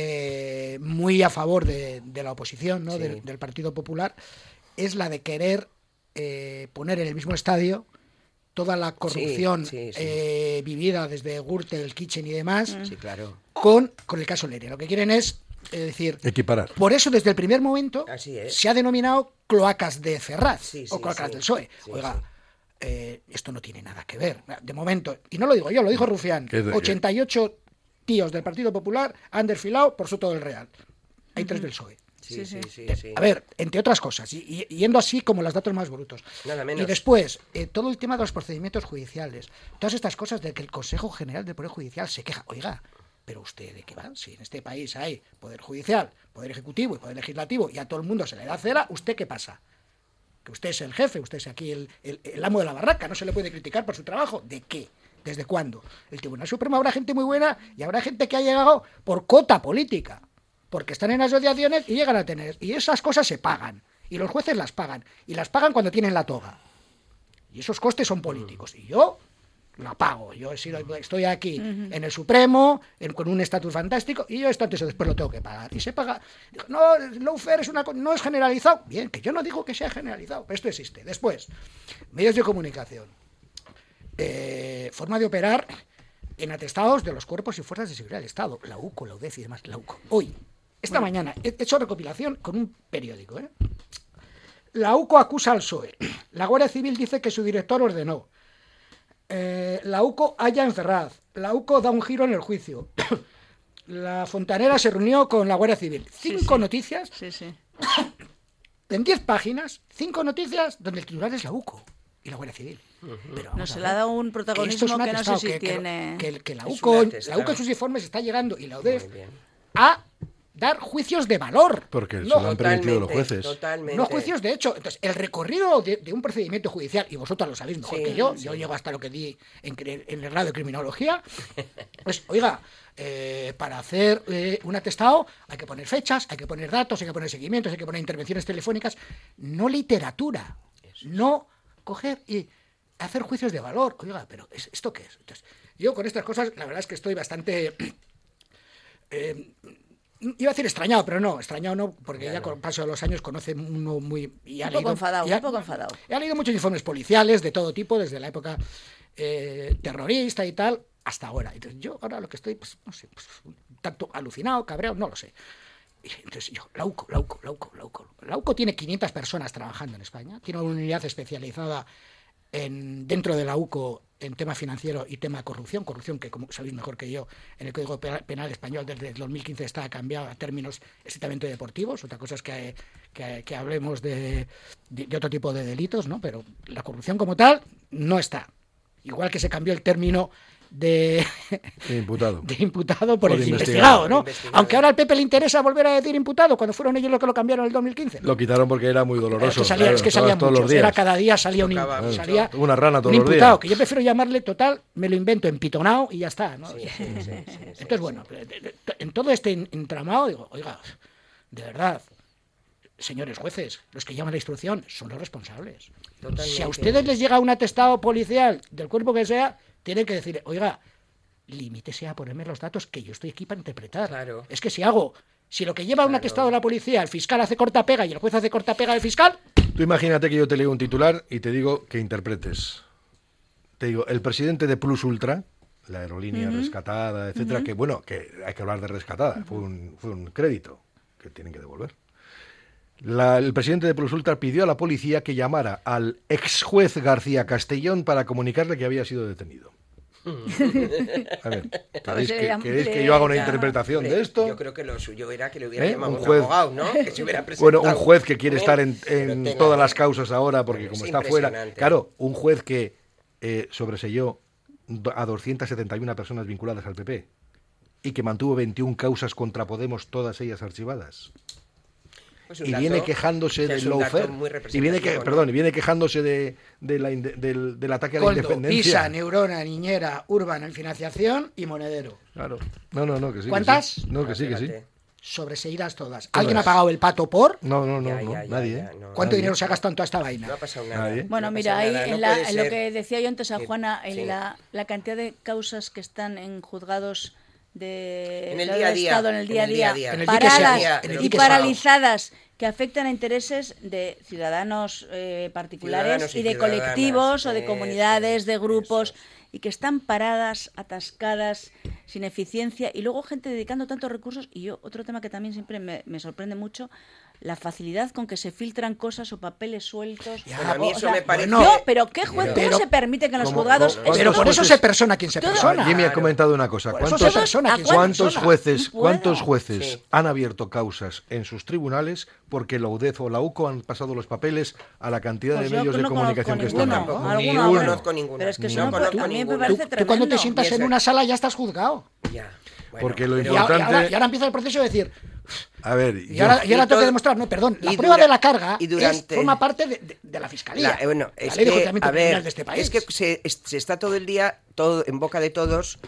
[SPEAKER 6] Eh, muy a favor de, de la oposición, ¿no?
[SPEAKER 5] Sí.
[SPEAKER 6] del, del Partido Popular, es la de querer eh, poner en el mismo estadio toda la corrupción
[SPEAKER 5] sí, sí, sí.
[SPEAKER 6] Eh, vivida desde Gürtel, Kitchen y demás,
[SPEAKER 5] sí, claro.
[SPEAKER 6] con, con el caso Leire. Lo que quieren es, es decir,
[SPEAKER 3] equiparar.
[SPEAKER 6] Por eso desde el primer momento
[SPEAKER 5] Así es.
[SPEAKER 6] se ha denominado cloacas de Ferraz
[SPEAKER 5] sí, sí,
[SPEAKER 6] o cloacas
[SPEAKER 5] sí.
[SPEAKER 6] del P S O E.
[SPEAKER 5] Sí,
[SPEAKER 6] Oiga,
[SPEAKER 5] sí.
[SPEAKER 6] Eh, esto no tiene nada que ver. De momento, y no lo digo yo, lo dijo Rufián, ochenta y ocho tíos del Partido Popular han desfilado por Soto del Real. Hay tres del P S O E.
[SPEAKER 5] Sí, sí, sí, sí.
[SPEAKER 6] A ver, entre otras cosas, y, y yendo así como los datos más brutos.
[SPEAKER 5] Nada menos.
[SPEAKER 6] Y después, eh, todo el tema de los procedimientos judiciales, todas estas cosas de que el Consejo General del Poder Judicial se queja. Oiga, pero usted de qué va, si en este país hay Poder Judicial, Poder Ejecutivo y Poder Legislativo y a todo el mundo se le da cera, ¿usted qué pasa? Que usted es el jefe, usted es aquí el, el, el amo de la barraca, no se le puede criticar por su trabajo. ¿De qué? ¿Desde cuándo? El Tribunal Supremo habrá gente muy buena y habrá gente que ha llegado por cota política, porque están en asociaciones y llegan a tener. Y esas cosas se pagan. Y los jueces las pagan. Y las pagan cuando tienen la toga. Y esos costes son políticos. Y yo la pago. Yo he sido, estoy aquí uh-huh. en el Supremo, en, con un estatus fantástico, y yo esto antes o después lo tengo que pagar. Y se paga. No, el lawfare es una, no es generalizado. Bien, que yo no digo que sea generalizado, pero esto existe. Después, medios de comunicación. Eh, forma de operar en atestados de los cuerpos y fuerzas de seguridad del Estado, la U C O, la U D E F y demás, la U C O. Hoy, esta bueno. mañana, he hecho recopilación con un periódico. ¿eh? La U C O acusa al P S O E. La Guardia Civil dice que su director ordenó. Eh, la U C O halla en Ferraz. La U C O da un giro en el juicio. La Fontanera se reunió con la Guardia Civil. Cinco sí, sí. noticias.
[SPEAKER 4] Sí, sí.
[SPEAKER 6] En diez páginas, cinco noticias donde el titular es la U C O y la Guardia Civil.
[SPEAKER 4] Pero no se le ha dado un protagonismo que, que no sé si
[SPEAKER 6] que,
[SPEAKER 4] tiene.
[SPEAKER 6] Que, que, que la, U C O, la U C O en sus informes está llegando y la U D E F a dar juicios de valor.
[SPEAKER 3] Porque
[SPEAKER 6] no,
[SPEAKER 3] se lo han permitido los jueces.
[SPEAKER 5] Totalmente.
[SPEAKER 6] No juicios de hecho. Entonces, el recorrido de, de un procedimiento judicial, y vosotros lo sabéis mejor sí, que yo, sí. yo llego hasta lo que di en, en el grado de criminología, pues, oiga, eh, para hacer eh, un atestado hay que poner fechas, hay que poner datos, hay que poner seguimientos, hay que poner intervenciones telefónicas, no literatura, no coger y hacer juicios de valor. Oiga, pero ¿esto qué es? Entonces, yo con estas cosas, la verdad es que estoy bastante... Eh, iba a decir extrañado, pero no, extrañado no, porque claro. ya con el paso de los años conoce uno muy... Y ha
[SPEAKER 4] un poco
[SPEAKER 6] leído,
[SPEAKER 4] enfadado,
[SPEAKER 6] y ha,
[SPEAKER 4] un poco enfadado.
[SPEAKER 6] He leído muchos informes policiales de todo tipo, desde la época eh, terrorista y tal, hasta ahora. Entonces yo ahora lo que estoy, pues no sé, pues, un tanto alucinado, cabreado, no lo sé. Y entonces yo, la U C O, la U C O, la U C O, la U C O. La U C O tiene quinientas personas trabajando en España, tiene una unidad especializada en, dentro de la U C O en tema financiero y tema corrupción, corrupción que, como sabéis mejor que yo, en el Código Penal Español desde el dos mil quince está cambiado a términos estrictamente deportivos. Otra cosa es que, que, que hablemos de, de, de otro tipo de delitos, ¿no? Pero la corrupción como tal no está. Igual que se cambió el término de,
[SPEAKER 3] de imputado,
[SPEAKER 6] de imputado por, por el
[SPEAKER 3] investigado,
[SPEAKER 6] investigado, ¿no? Investigado. Aunque ahora al P P le interesa volver a decir imputado, cuando fueron ellos los que lo cambiaron en el dos mil quince.
[SPEAKER 3] Lo quitaron porque era muy doloroso.
[SPEAKER 6] Es que salía, claro, es que salía todos muchos, los días. Era cada día salía un,
[SPEAKER 3] claro,
[SPEAKER 6] salía
[SPEAKER 3] una rana todos
[SPEAKER 6] un
[SPEAKER 3] los
[SPEAKER 6] imputado,
[SPEAKER 3] días.
[SPEAKER 6] Que yo prefiero llamarle total, me lo invento empitonado y ya está, ¿no? Sí, sí, sí, sí, sí, entonces, sí, bueno, sí. en todo este entramado digo, oiga, de verdad, señores jueces, los que llaman la instrucción son los responsables. Totalmente. Si a ustedes les llega un atestado policial del cuerpo que sea, tienen que decir, oiga, limítese a ponerme los datos que yo estoy aquí para interpretar.
[SPEAKER 5] Claro.
[SPEAKER 6] Es que si hago, si lo que lleva claro. un atestado de la policía, el fiscal hace corta pega y el juez hace corta pega del fiscal...
[SPEAKER 3] Tú imagínate que yo te leo un titular y te digo que interpretes. Te digo, el presidente de Plus Ultra, la aerolínea uh-huh. rescatada, etcétera, uh-huh. que bueno, que hay que hablar de rescatada, uh-huh. fue, un, fue un crédito que tienen que devolver. La, el presidente de Plus Ultra pidió a la policía que llamara al ex juez García Castellón para comunicarle que había sido detenido. A ver, ¿queréis que, ¿queréis que yo haga una ya, interpretación
[SPEAKER 5] hombre,
[SPEAKER 3] de esto?
[SPEAKER 5] Yo creo que lo suyo era que le hubiera
[SPEAKER 3] ¿Eh?
[SPEAKER 5] llamado
[SPEAKER 3] un,
[SPEAKER 5] un
[SPEAKER 3] juez,
[SPEAKER 5] abogado, ¿no? Que se hubiera presentado.
[SPEAKER 3] Bueno, un juez que quiere estar en, en
[SPEAKER 5] tenga,
[SPEAKER 3] todas las causas ahora, porque como está fuera...
[SPEAKER 5] impresionante.
[SPEAKER 3] Claro, un juez que eh, sobreseyó a doscientas setenta y una personas vinculadas al P P y que mantuvo veintiuna causas contra Podemos, todas ellas archivadas.
[SPEAKER 5] Pues un
[SPEAKER 3] y
[SPEAKER 5] dato,
[SPEAKER 3] viene quejándose del lawfare y viene que,
[SPEAKER 5] ¿no?
[SPEAKER 3] perdón, y viene quejándose de, de la, del, del ataque a la
[SPEAKER 6] Coldo,
[SPEAKER 3] independencia.
[SPEAKER 6] Pisa, Neurona, Niñera, Urban, financiación y Monedero.
[SPEAKER 3] Claro. No, no, no, que sí.
[SPEAKER 6] ¿Cuántas?
[SPEAKER 3] Que sí. No, que sí, que sí.
[SPEAKER 6] Sobreseídas todas.
[SPEAKER 3] Todas.
[SPEAKER 6] ¿Alguien ha pagado el pato por?
[SPEAKER 3] No, no, no,
[SPEAKER 5] Ya,
[SPEAKER 3] no
[SPEAKER 5] ya, ya,
[SPEAKER 3] nadie.
[SPEAKER 5] ya, no,
[SPEAKER 6] ¿Cuánto
[SPEAKER 3] nadie.
[SPEAKER 6] dinero se ha gastado en toda esta vaina?
[SPEAKER 5] No ha pasado nada.
[SPEAKER 3] Nadie.
[SPEAKER 4] Bueno,
[SPEAKER 5] No
[SPEAKER 4] mira,
[SPEAKER 5] pasa
[SPEAKER 4] ahí
[SPEAKER 5] nada,
[SPEAKER 4] en,
[SPEAKER 5] no
[SPEAKER 4] la-
[SPEAKER 5] puede
[SPEAKER 4] en lo
[SPEAKER 5] ser
[SPEAKER 4] que decía yo antes a
[SPEAKER 5] que-
[SPEAKER 4] Juana, en
[SPEAKER 5] sí.
[SPEAKER 4] la, la cantidad de causas que están en juzgados de,
[SPEAKER 5] En el
[SPEAKER 4] del
[SPEAKER 5] día a día,
[SPEAKER 4] Estado en el día a día,
[SPEAKER 5] día.
[SPEAKER 6] En el dique
[SPEAKER 4] paradas
[SPEAKER 6] Sao, en el
[SPEAKER 4] y
[SPEAKER 6] dique Sao.
[SPEAKER 4] paralizadas que afectan a intereses de ciudadanos eh, particulares
[SPEAKER 5] Ciudadanos y
[SPEAKER 4] y de
[SPEAKER 5] ciudadanas,
[SPEAKER 4] colectivos o de
[SPEAKER 5] eso
[SPEAKER 4] comunidades,
[SPEAKER 5] es,
[SPEAKER 4] de grupos,
[SPEAKER 5] eso
[SPEAKER 4] y que están paradas, atascadas, sin eficiencia, y luego gente dedicando tantos recursos. Y yo, otro tema que también siempre me, me sorprende mucho, la facilidad con que se filtran cosas o papeles sueltos.
[SPEAKER 5] Ya, a mí
[SPEAKER 4] o
[SPEAKER 5] eso
[SPEAKER 4] sea,
[SPEAKER 5] me parece-
[SPEAKER 4] no, pero ¿qué juez
[SPEAKER 6] Pero-
[SPEAKER 4] cómo se permite que en los
[SPEAKER 3] ¿Cómo-
[SPEAKER 4] juzgados...
[SPEAKER 3] cómo-
[SPEAKER 6] Pero
[SPEAKER 3] ¿Cuántos
[SPEAKER 6] por eso
[SPEAKER 3] jueces-
[SPEAKER 6] se persona quien se
[SPEAKER 4] Todo-
[SPEAKER 6] persona.
[SPEAKER 3] Jimmy ha
[SPEAKER 5] Claro.
[SPEAKER 3] comentado una cosa.
[SPEAKER 6] Por eso
[SPEAKER 3] ¿Cuántos,
[SPEAKER 6] se persona quien se
[SPEAKER 3] ¿cuántos
[SPEAKER 6] persona.
[SPEAKER 3] jueces,
[SPEAKER 4] No puedo.
[SPEAKER 3] cuántos jueces
[SPEAKER 5] Sí.
[SPEAKER 3] han abierto causas en sus tribunales porque la U D E F o la U C O han pasado los papeles a la cantidad
[SPEAKER 4] Pues
[SPEAKER 3] de
[SPEAKER 4] yo
[SPEAKER 3] medios
[SPEAKER 4] no
[SPEAKER 3] de
[SPEAKER 4] conozco
[SPEAKER 3] comunicación que
[SPEAKER 4] ninguno,
[SPEAKER 3] están
[SPEAKER 5] tampoco.
[SPEAKER 3] dando?
[SPEAKER 4] alguno
[SPEAKER 5] No
[SPEAKER 4] habrá.
[SPEAKER 5] conozco ninguna.
[SPEAKER 4] Pero es que
[SPEAKER 5] No
[SPEAKER 4] eso no,
[SPEAKER 5] conozco
[SPEAKER 4] a mí me
[SPEAKER 5] ninguna.
[SPEAKER 4] parece
[SPEAKER 6] Tú,
[SPEAKER 4] tremendo.
[SPEAKER 6] tú cuando te sientas
[SPEAKER 5] Y ese-
[SPEAKER 6] en una sala ya estás juzgado.
[SPEAKER 5] Ya. Bueno,
[SPEAKER 3] Porque lo
[SPEAKER 5] pero-
[SPEAKER 6] Y ahora, y
[SPEAKER 3] importante-
[SPEAKER 6] ahora- y ahora empieza el proceso de decir,
[SPEAKER 3] A ver,
[SPEAKER 6] y
[SPEAKER 3] yo-
[SPEAKER 6] ahora, y ahora
[SPEAKER 5] Y
[SPEAKER 6] tengo
[SPEAKER 5] todo-
[SPEAKER 6] que demostrar, no, perdón, la
[SPEAKER 5] y
[SPEAKER 6] prueba
[SPEAKER 5] dura-
[SPEAKER 6] de la carga
[SPEAKER 5] y
[SPEAKER 6] es-
[SPEAKER 5] durante-
[SPEAKER 6] forma parte de, de- de la fiscalía.
[SPEAKER 5] La- eh, bueno,
[SPEAKER 6] la
[SPEAKER 5] es
[SPEAKER 6] ley de
[SPEAKER 5] que,
[SPEAKER 6] enjuiciamiento
[SPEAKER 5] a
[SPEAKER 6] criminal
[SPEAKER 5] ver,
[SPEAKER 6] de este país.
[SPEAKER 5] es que se, es- se está todo el día todo en boca de todos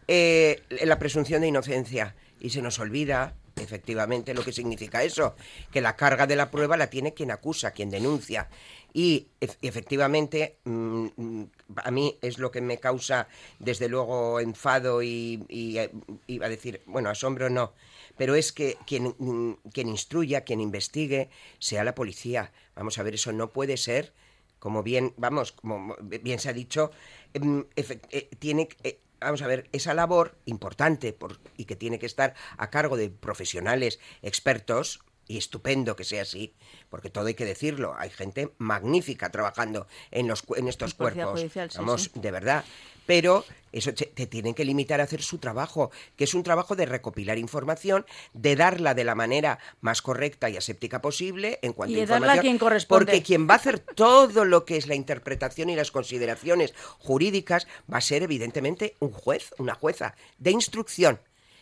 [SPEAKER 5] eh, la presunción de inocencia y se nos olvida efectivamente lo que significa eso, que la carga de la prueba la tiene quien acusa, quien denuncia. Y ef- efectivamente mm, mm, a mí es lo que me causa desde luego enfado y, y, eh, iba a decir, bueno, asombro no, pero es que quien, mm, quien instruya, quien investigue, sea la policía. Vamos a ver, eso no puede ser, como bien, vamos, como bien se ha dicho, em, efe- eh, tiene eh, vamos a ver, esa labor importante por, y que tiene que estar a cargo de profesionales expertos, y estupendo que sea así, porque todo hay que decirlo, hay gente magnífica trabajando en, los, cu- en estos
[SPEAKER 4] En policía
[SPEAKER 5] cuerpos,
[SPEAKER 4] judicial, sí,
[SPEAKER 5] vamos,
[SPEAKER 4] sí.
[SPEAKER 5] de verdad, pero eso te, te tienen que limitar a hacer su trabajo, que es un trabajo de recopilar información, de darla de la manera más correcta y aséptica posible en cuanto
[SPEAKER 4] Y de
[SPEAKER 5] a
[SPEAKER 4] darla a
[SPEAKER 5] información,
[SPEAKER 4] quien corresponde.
[SPEAKER 5] porque quien va a hacer todo lo que es la interpretación y las consideraciones jurídicas va a ser evidentemente un juez, una jueza de instrucción.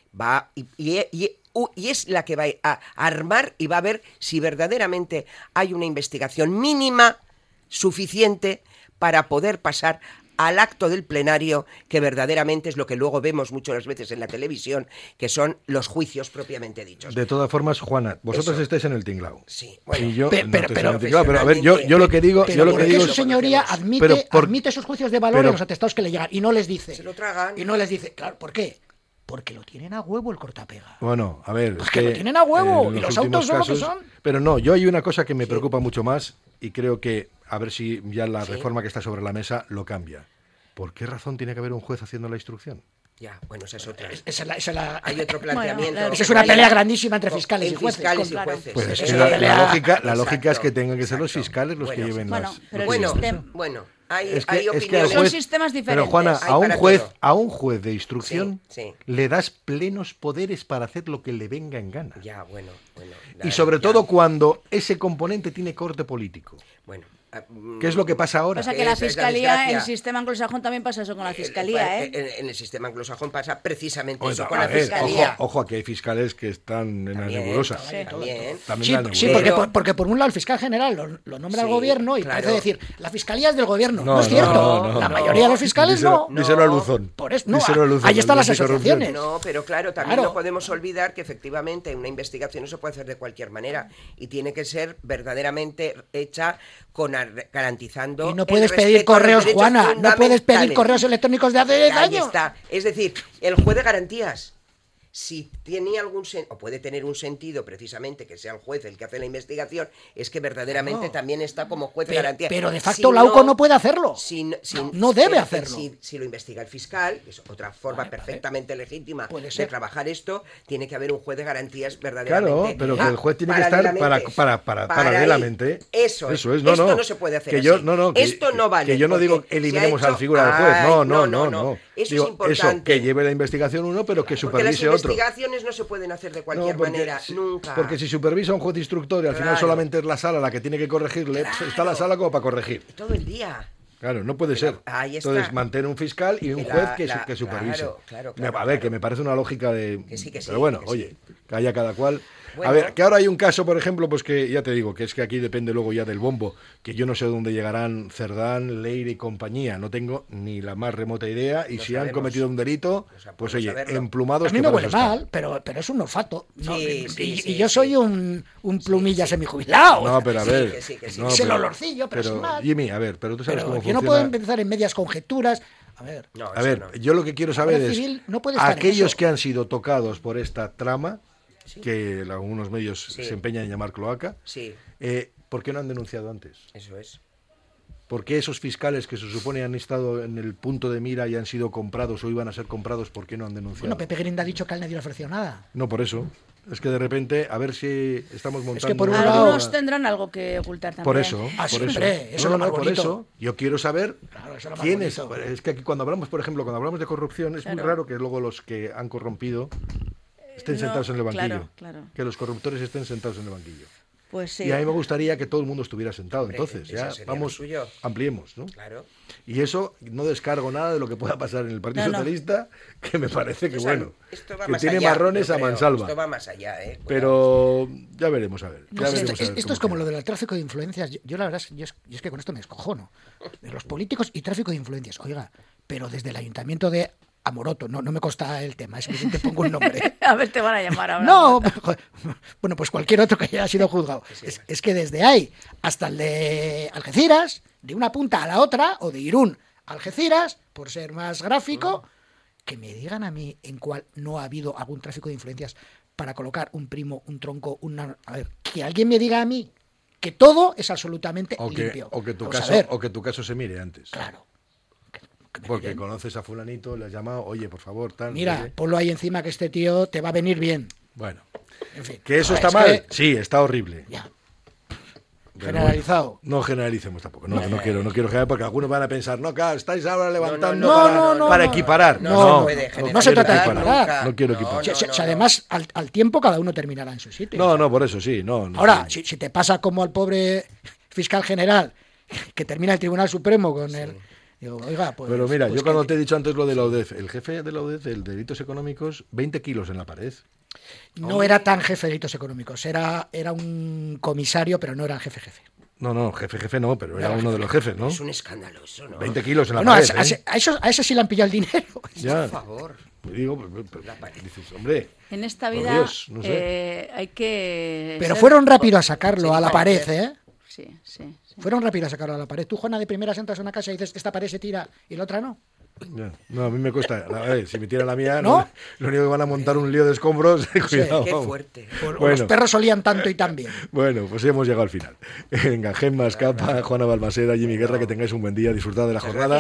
[SPEAKER 5] Va y, y- y- u- y es la que va a armar y va a ver si verdaderamente hay una investigación mínima suficiente para poder pasar al acto del plenario, que verdaderamente es lo que luego vemos muchas veces en la televisión, que son los juicios propiamente dichos.
[SPEAKER 3] de todas formas, Juana, vosotros
[SPEAKER 5] Eso.
[SPEAKER 3] estáis en el tinglao.
[SPEAKER 5] Sí, bueno,
[SPEAKER 3] y yo
[SPEAKER 6] Pe-
[SPEAKER 3] no
[SPEAKER 6] pero-
[SPEAKER 3] estoy
[SPEAKER 6] pero-
[SPEAKER 3] en el tinglao, pero a ver, yo, yo lo que digo,
[SPEAKER 6] Pero
[SPEAKER 3] yo lo
[SPEAKER 6] ¿por
[SPEAKER 3] que
[SPEAKER 6] qué
[SPEAKER 3] digo
[SPEAKER 6] su
[SPEAKER 3] es-
[SPEAKER 6] señoría
[SPEAKER 5] conocemos.
[SPEAKER 6] admite,
[SPEAKER 3] Pero por-
[SPEAKER 6] admite sus juicios de valor
[SPEAKER 3] pero-
[SPEAKER 6] en los atestados que le llegan y no les dice?
[SPEAKER 5] se lo tragan.
[SPEAKER 6] Y no les dice, claro, ¿por qué? Porque lo tienen a huevo el cortapega.
[SPEAKER 3] Bueno, a ver,
[SPEAKER 6] Pues
[SPEAKER 3] es
[SPEAKER 6] que lo tienen a huevo,
[SPEAKER 3] en
[SPEAKER 6] y los
[SPEAKER 3] últimos
[SPEAKER 6] autos son lo que son.
[SPEAKER 3] Pero no, yo hay una cosa que me preocupa mucho más y creo que a ver si ya la
[SPEAKER 5] Sí.
[SPEAKER 3] reforma que está sobre la mesa lo cambia. ¿Por qué razón tiene que haber un juez haciendo la instrucción?
[SPEAKER 5] Ya, bueno, esa es otra.
[SPEAKER 6] Esa es la- esa es la-
[SPEAKER 5] Hay otro planteamiento.
[SPEAKER 4] claro.
[SPEAKER 6] Esa es una pelea grandísima entre
[SPEAKER 5] Con-
[SPEAKER 6] fiscales y
[SPEAKER 5] en
[SPEAKER 6] jueces.
[SPEAKER 5] fiscales y
[SPEAKER 6] Con-
[SPEAKER 5] jueces.
[SPEAKER 3] Pues es
[SPEAKER 5] Eso
[SPEAKER 3] que la,
[SPEAKER 5] es
[SPEAKER 3] la
[SPEAKER 6] pelea-
[SPEAKER 3] lógica, la lógica es
[SPEAKER 5] Exacto,
[SPEAKER 3] que tengan que ser los
[SPEAKER 5] exacto.
[SPEAKER 3] fiscales los que
[SPEAKER 5] Bueno,
[SPEAKER 3] lleven
[SPEAKER 4] bueno,
[SPEAKER 3] las...
[SPEAKER 4] pero
[SPEAKER 3] los
[SPEAKER 5] Bueno,
[SPEAKER 3] juicios.
[SPEAKER 4] sistema-
[SPEAKER 5] bueno, hay,
[SPEAKER 3] Es que,
[SPEAKER 5] hay
[SPEAKER 3] es que al
[SPEAKER 5] opiniones.
[SPEAKER 4] Son
[SPEAKER 3] juez,
[SPEAKER 4] sistemas
[SPEAKER 3] pero
[SPEAKER 4] diferentes.
[SPEAKER 3] Juana,
[SPEAKER 5] Hay
[SPEAKER 3] a un
[SPEAKER 5] para
[SPEAKER 3] juez,
[SPEAKER 5] todo.
[SPEAKER 3] a un juez de instrucción
[SPEAKER 5] Sí, sí.
[SPEAKER 3] le das plenos poderes para hacer lo que le venga en gana.
[SPEAKER 5] Ya, bueno, bueno.
[SPEAKER 3] Y
[SPEAKER 5] ya,
[SPEAKER 3] sobre
[SPEAKER 5] ya.
[SPEAKER 3] todo cuando ese componente tiene corte político.
[SPEAKER 5] Bueno. ah, mm,
[SPEAKER 3] ¿Qué es lo que pasa ahora?
[SPEAKER 4] Pasa que la
[SPEAKER 5] Esa es la
[SPEAKER 4] fiscalía,
[SPEAKER 5] desgracia.
[SPEAKER 4] el sistema anglosajón también pasa eso con la
[SPEAKER 5] Eh,
[SPEAKER 4] fiscalía,
[SPEAKER 5] en,
[SPEAKER 4] ¿eh?
[SPEAKER 5] en el sistema anglosajón pasa precisamente
[SPEAKER 3] Oye,
[SPEAKER 5] eso con
[SPEAKER 3] a
[SPEAKER 5] la
[SPEAKER 3] ver,
[SPEAKER 5] fiscalía.
[SPEAKER 3] ojo, ojo, aquí hay fiscales que están en la
[SPEAKER 5] También,
[SPEAKER 3] nebulosa.
[SPEAKER 5] también, también.
[SPEAKER 3] También
[SPEAKER 6] Sí,
[SPEAKER 3] la
[SPEAKER 6] sí,
[SPEAKER 3] nebulosa.
[SPEAKER 6] porque,
[SPEAKER 5] Pero-
[SPEAKER 6] por, porque por un lado el fiscal general lo, lo nombra el
[SPEAKER 5] Sí,
[SPEAKER 6] gobierno y
[SPEAKER 5] claro.
[SPEAKER 6] parece decir, la fiscalía es del gobierno. No,
[SPEAKER 3] No,
[SPEAKER 6] es
[SPEAKER 3] no,
[SPEAKER 6] cierto.
[SPEAKER 3] no, no,
[SPEAKER 6] la
[SPEAKER 3] no.
[SPEAKER 6] mayoría de los fiscales
[SPEAKER 3] Díselo-
[SPEAKER 6] no.
[SPEAKER 3] díselo a Luzón.
[SPEAKER 6] Por eso, no,
[SPEAKER 3] Díselo a Luzón,
[SPEAKER 6] ahí están
[SPEAKER 3] el
[SPEAKER 6] las
[SPEAKER 3] de anticorrupción.
[SPEAKER 6] asociaciones.
[SPEAKER 5] No, pero claro, también
[SPEAKER 6] Claro.
[SPEAKER 5] no podemos olvidar que efectivamente una investigación no se puede hacer de cualquier manera y tiene que ser verdaderamente hecha con ar- garantizando
[SPEAKER 6] Y no
[SPEAKER 5] el
[SPEAKER 6] puedes
[SPEAKER 5] respeto
[SPEAKER 6] pedir
[SPEAKER 5] a los
[SPEAKER 6] correos,
[SPEAKER 5] derechos
[SPEAKER 6] Juana. No puedes pedir
[SPEAKER 5] fundamentales.
[SPEAKER 6] correos electrónicos de hace diez
[SPEAKER 5] Ahí
[SPEAKER 6] años.
[SPEAKER 5] está. Es decir, el juez de garantías. si tiene algún sen- o puede tener un sentido precisamente que sea el juez el que hace la investigación, es que verdaderamente
[SPEAKER 6] No.
[SPEAKER 5] también está como juez de
[SPEAKER 6] Pero-
[SPEAKER 5] garantía.
[SPEAKER 6] pero de facto
[SPEAKER 5] Si
[SPEAKER 6] la U C O no puede hacerlo.
[SPEAKER 5] si no- si-
[SPEAKER 6] No debe
[SPEAKER 5] pero
[SPEAKER 6] hacerlo.
[SPEAKER 5] Si, si lo investiga el fiscal, que es otra forma perfectamente legítima de
[SPEAKER 6] ser.
[SPEAKER 5] trabajar esto, tiene que haber un juez de garantías verdaderamente.
[SPEAKER 3] Claro, pero que
[SPEAKER 5] Ah,
[SPEAKER 3] el juez tiene que estar para,
[SPEAKER 5] paralelamente.
[SPEAKER 3] para, para,
[SPEAKER 5] Para
[SPEAKER 3] paralelamente.
[SPEAKER 5] ir. Eso es.
[SPEAKER 3] Eso es. No,
[SPEAKER 5] Esto
[SPEAKER 3] no.
[SPEAKER 5] no se puede hacer
[SPEAKER 3] que yo,
[SPEAKER 5] así.
[SPEAKER 3] no, no, que-
[SPEAKER 5] Esto no vale,
[SPEAKER 3] Que yo no
[SPEAKER 5] porque
[SPEAKER 3] digo
[SPEAKER 5] se ha
[SPEAKER 3] eliminemos a la
[SPEAKER 5] hecho-
[SPEAKER 3] figura del juez.
[SPEAKER 5] Ay,
[SPEAKER 3] No,
[SPEAKER 5] no,
[SPEAKER 3] no, no,
[SPEAKER 5] no.
[SPEAKER 3] no.
[SPEAKER 5] Eso es
[SPEAKER 3] Digo,
[SPEAKER 5] importante.
[SPEAKER 3] que lleve la investigación uno, pero que
[SPEAKER 5] Porque las
[SPEAKER 3] supervise otro.
[SPEAKER 5] investigaciones no se pueden hacer de cualquier
[SPEAKER 3] No, porque
[SPEAKER 5] manera,
[SPEAKER 3] si-
[SPEAKER 5] nunca.
[SPEAKER 3] Porque si supervisa un juez instructor y al final
[SPEAKER 5] Claro.
[SPEAKER 3] solamente es la sala la que tiene que corregirle, pues está la sala como para corregir.
[SPEAKER 5] Todo el día.
[SPEAKER 3] Claro, no puede ser.
[SPEAKER 5] ahí está.
[SPEAKER 3] Entonces, mantener un fiscal y un
[SPEAKER 5] Que
[SPEAKER 3] juez
[SPEAKER 5] la-
[SPEAKER 3] que,
[SPEAKER 5] la-
[SPEAKER 3] su- que supervise.
[SPEAKER 5] claro, claro,
[SPEAKER 3] Me-
[SPEAKER 5] claro,
[SPEAKER 3] a ver, que me parece una lógica de...
[SPEAKER 5] Que sí, que sí,
[SPEAKER 3] Pero bueno,
[SPEAKER 5] que
[SPEAKER 3] oye, que haya cada cual...
[SPEAKER 5] Bueno.
[SPEAKER 3] A ver, que ahora hay un caso, por ejemplo, pues que ya te digo, que es que aquí depende luego ya del bombo, que yo no sé dónde llegarán Cerdán, Leire y compañía, no tengo ni la más remota idea, y
[SPEAKER 6] No
[SPEAKER 3] si han
[SPEAKER 6] sabemos.
[SPEAKER 3] cometido un delito, pues oye,
[SPEAKER 6] saberlo.
[SPEAKER 3] emplumados...
[SPEAKER 6] A mí
[SPEAKER 3] que
[SPEAKER 6] me
[SPEAKER 3] para
[SPEAKER 6] huele
[SPEAKER 3] eso están.
[SPEAKER 6] mal, pero, pero es un olfato. ¿no?
[SPEAKER 5] Sí,
[SPEAKER 6] y,
[SPEAKER 5] sí,
[SPEAKER 6] y-
[SPEAKER 5] sí,
[SPEAKER 6] y yo
[SPEAKER 5] sí.
[SPEAKER 6] soy un, un plumilla semijubilado.
[SPEAKER 3] No, pero a
[SPEAKER 6] Sí,
[SPEAKER 3] ver...
[SPEAKER 6] que sí, que sí.
[SPEAKER 3] no,
[SPEAKER 6] Es el
[SPEAKER 3] pero-
[SPEAKER 6] olorcillo, pero sin más.
[SPEAKER 3] Jimmy, a ver, pero tú sabes
[SPEAKER 6] Pero
[SPEAKER 3] cómo
[SPEAKER 6] yo no
[SPEAKER 3] funciona...
[SPEAKER 6] puedo empezar en medias conjeturas. A ver,
[SPEAKER 3] A ver, yo lo que quiero
[SPEAKER 6] La
[SPEAKER 3] saber
[SPEAKER 6] Guardia
[SPEAKER 3] es,
[SPEAKER 6] Civil no puede estar en
[SPEAKER 3] aquellos
[SPEAKER 6] eso.
[SPEAKER 3] que han sido tocados por esta trama, que algunos medios
[SPEAKER 5] Sí.
[SPEAKER 3] se empeñan en llamar cloaca,
[SPEAKER 5] Sí.
[SPEAKER 3] eh, ¿por qué no han denunciado antes?
[SPEAKER 5] Eso es.
[SPEAKER 3] ¿Por qué esos fiscales que se supone han estado en el punto de mira y han sido comprados o iban a ser comprados, ¿por qué no han denunciado?
[SPEAKER 6] Bueno, Pepe Grinda ha dicho que a él nadie le ofreció nada.
[SPEAKER 3] No, por eso. Es que de repente, a ver si estamos montando...
[SPEAKER 6] que por un
[SPEAKER 3] una-
[SPEAKER 6] lado-
[SPEAKER 4] Algunos tendrán algo que ocultar también.
[SPEAKER 3] Por eso,
[SPEAKER 6] Ah,
[SPEAKER 3] por
[SPEAKER 6] siempre,
[SPEAKER 3] eso.
[SPEAKER 6] eso es
[SPEAKER 3] No,
[SPEAKER 6] lo
[SPEAKER 3] no,
[SPEAKER 6] más
[SPEAKER 3] por
[SPEAKER 6] bonito.
[SPEAKER 3] eso. Yo quiero saber
[SPEAKER 6] Claro, eso es lo más
[SPEAKER 3] quién es.
[SPEAKER 6] bonito.
[SPEAKER 3] Es que aquí cuando hablamos, por ejemplo, cuando hablamos de corrupción, es muy
[SPEAKER 4] Claro.
[SPEAKER 3] raro que luego los que han corrompido estén
[SPEAKER 4] no,
[SPEAKER 3] sentados en el banquillo.
[SPEAKER 4] claro, claro.
[SPEAKER 3] Que los corruptores estén sentados en el banquillo.
[SPEAKER 4] Pues sí.
[SPEAKER 3] Y a mí me gustaría que todo el mundo estuviera sentado.
[SPEAKER 5] Hombre,
[SPEAKER 3] Entonces,
[SPEAKER 5] eso
[SPEAKER 3] ya
[SPEAKER 5] sería lo
[SPEAKER 3] vamos,
[SPEAKER 5] suyo.
[SPEAKER 3] ampliemos, ¿no?
[SPEAKER 5] Claro.
[SPEAKER 3] Y eso no descargo nada de lo que pueda pasar en el Partido
[SPEAKER 5] No, no.
[SPEAKER 3] Socialista, que me parece que,
[SPEAKER 5] O sea,
[SPEAKER 3] bueno,
[SPEAKER 5] esto va
[SPEAKER 3] que
[SPEAKER 5] más
[SPEAKER 3] tiene
[SPEAKER 5] allá,
[SPEAKER 3] marrones
[SPEAKER 5] yo
[SPEAKER 3] a
[SPEAKER 5] creo.
[SPEAKER 3] mansalva.
[SPEAKER 5] Esto va más allá, ¿eh?
[SPEAKER 3] Pero ya veremos, a ver.
[SPEAKER 6] No
[SPEAKER 3] ya
[SPEAKER 6] sé,
[SPEAKER 3] veremos
[SPEAKER 6] esto,
[SPEAKER 3] a ver
[SPEAKER 6] esto
[SPEAKER 3] cómo
[SPEAKER 6] es como
[SPEAKER 3] queda.
[SPEAKER 6] lo del tráfico de influencias. Yo, yo la verdad, es, yo es, yo es que con esto me escojono. De los políticos y tráfico de influencias. Oiga, pero desde el ayuntamiento de Amoroto, no, no me consta el tema, es que te pongo un nombre.
[SPEAKER 4] A ver, te van a llamar ahora.
[SPEAKER 6] No, bueno, pues cualquier otro que haya sido juzgado. Es, es que desde ahí hasta el de Algeciras, de una punta a la otra, o de Irún a Algeciras, por ser más gráfico, que me digan a mí en cuál no ha habido algún tráfico de influencias para colocar un primo, un tronco, una... A ver, que alguien me diga a mí que todo es absolutamente
[SPEAKER 3] O que,
[SPEAKER 6] limpio.
[SPEAKER 3] o que tu
[SPEAKER 6] Vamos a
[SPEAKER 3] caso,
[SPEAKER 6] ver.
[SPEAKER 3] o que tu caso se mire antes.
[SPEAKER 6] Claro.
[SPEAKER 3] Porque conoces a fulanito, le has llamado, oye, por favor, tal. no sé
[SPEAKER 6] Mira,
[SPEAKER 3] qué.
[SPEAKER 6] ponlo ahí encima que este tío te va a venir bien.
[SPEAKER 3] Bueno.
[SPEAKER 6] En fin.
[SPEAKER 3] ¿Que eso
[SPEAKER 6] Ah,
[SPEAKER 3] está
[SPEAKER 6] es
[SPEAKER 3] mal?
[SPEAKER 6] que-
[SPEAKER 3] Sí, está horrible.
[SPEAKER 6] Ya.
[SPEAKER 3] Pero
[SPEAKER 6] Generalizado.
[SPEAKER 3] bueno, no generalicemos tampoco. No, no quiero, no quiero generar porque algunos van a pensar, no, claro, estáis ahora levantando
[SPEAKER 6] no,
[SPEAKER 3] para,
[SPEAKER 6] no, no,
[SPEAKER 3] para
[SPEAKER 6] no.
[SPEAKER 3] equiparar.
[SPEAKER 6] No,
[SPEAKER 3] No,
[SPEAKER 6] no
[SPEAKER 3] no,
[SPEAKER 6] puede
[SPEAKER 3] no
[SPEAKER 6] No se
[SPEAKER 3] quiero
[SPEAKER 6] trata de
[SPEAKER 3] equiparar.
[SPEAKER 6] equiparar.
[SPEAKER 3] No quiero equiparar.
[SPEAKER 6] Si- si- si además, al, al tiempo cada uno terminará en su sitio.
[SPEAKER 3] No, no, por eso sí. No, no,
[SPEAKER 6] Ahora,
[SPEAKER 3] sí.
[SPEAKER 6] si, si te pasa como al pobre fiscal general, que termina el Tribunal Supremo con el... Digo, oiga, pues...
[SPEAKER 3] Pero mira,
[SPEAKER 6] pues
[SPEAKER 3] yo cuando
[SPEAKER 6] que-
[SPEAKER 3] te he dicho antes lo de la U D E F, el jefe de la U D E F, el de delitos económicos, veinte kilos en la pared.
[SPEAKER 6] No era tan jefe de delitos económicos, era, era un comisario, pero no era el jefe jefe.
[SPEAKER 3] No, no, jefe, jefe no, pero era
[SPEAKER 6] Era
[SPEAKER 3] uno de los jefes, ¿no?
[SPEAKER 5] Es un escándalo eso, ¿no?
[SPEAKER 3] veinte kilos en la
[SPEAKER 6] Bueno, a,
[SPEAKER 3] pared,
[SPEAKER 6] ese- a ese-
[SPEAKER 3] ¿eh?
[SPEAKER 6] a esos- a ese sí le han pillado el dinero.
[SPEAKER 3] Ya.
[SPEAKER 5] Por favor.
[SPEAKER 3] Pues digo, pues, pues, dices, hombre...
[SPEAKER 4] En esta
[SPEAKER 3] por
[SPEAKER 4] vida
[SPEAKER 3] Dios, no sé.
[SPEAKER 4] eh, hay que...
[SPEAKER 6] Pero
[SPEAKER 4] ser-
[SPEAKER 6] fueron rápido a sacarlo
[SPEAKER 4] Sí,
[SPEAKER 6] a la
[SPEAKER 4] sí.
[SPEAKER 6] pared, ¿eh?
[SPEAKER 4] Sí, sí.
[SPEAKER 6] Fueron rápido a sacarlo a la pared. Tú, Juana, de primeras entras a una casa y dices, esta pared se tira y la otra no.
[SPEAKER 3] Ya. No, a mí me cuesta. A ver, si me tiran la mía,
[SPEAKER 6] ¿No?
[SPEAKER 3] no, lo único que van a montar un lío de escombros. Cuidado,
[SPEAKER 5] qué
[SPEAKER 3] vamos.
[SPEAKER 5] fuerte.
[SPEAKER 6] O- o
[SPEAKER 3] Bueno.
[SPEAKER 6] Los perros olían tanto y tan bien.
[SPEAKER 3] Bueno, pues hemos llegado al final. Venga, Gemma Escapa, Juana Balmaseda, Jimmy Guerra, que tengáis un buen día, disfrutad de la jornada.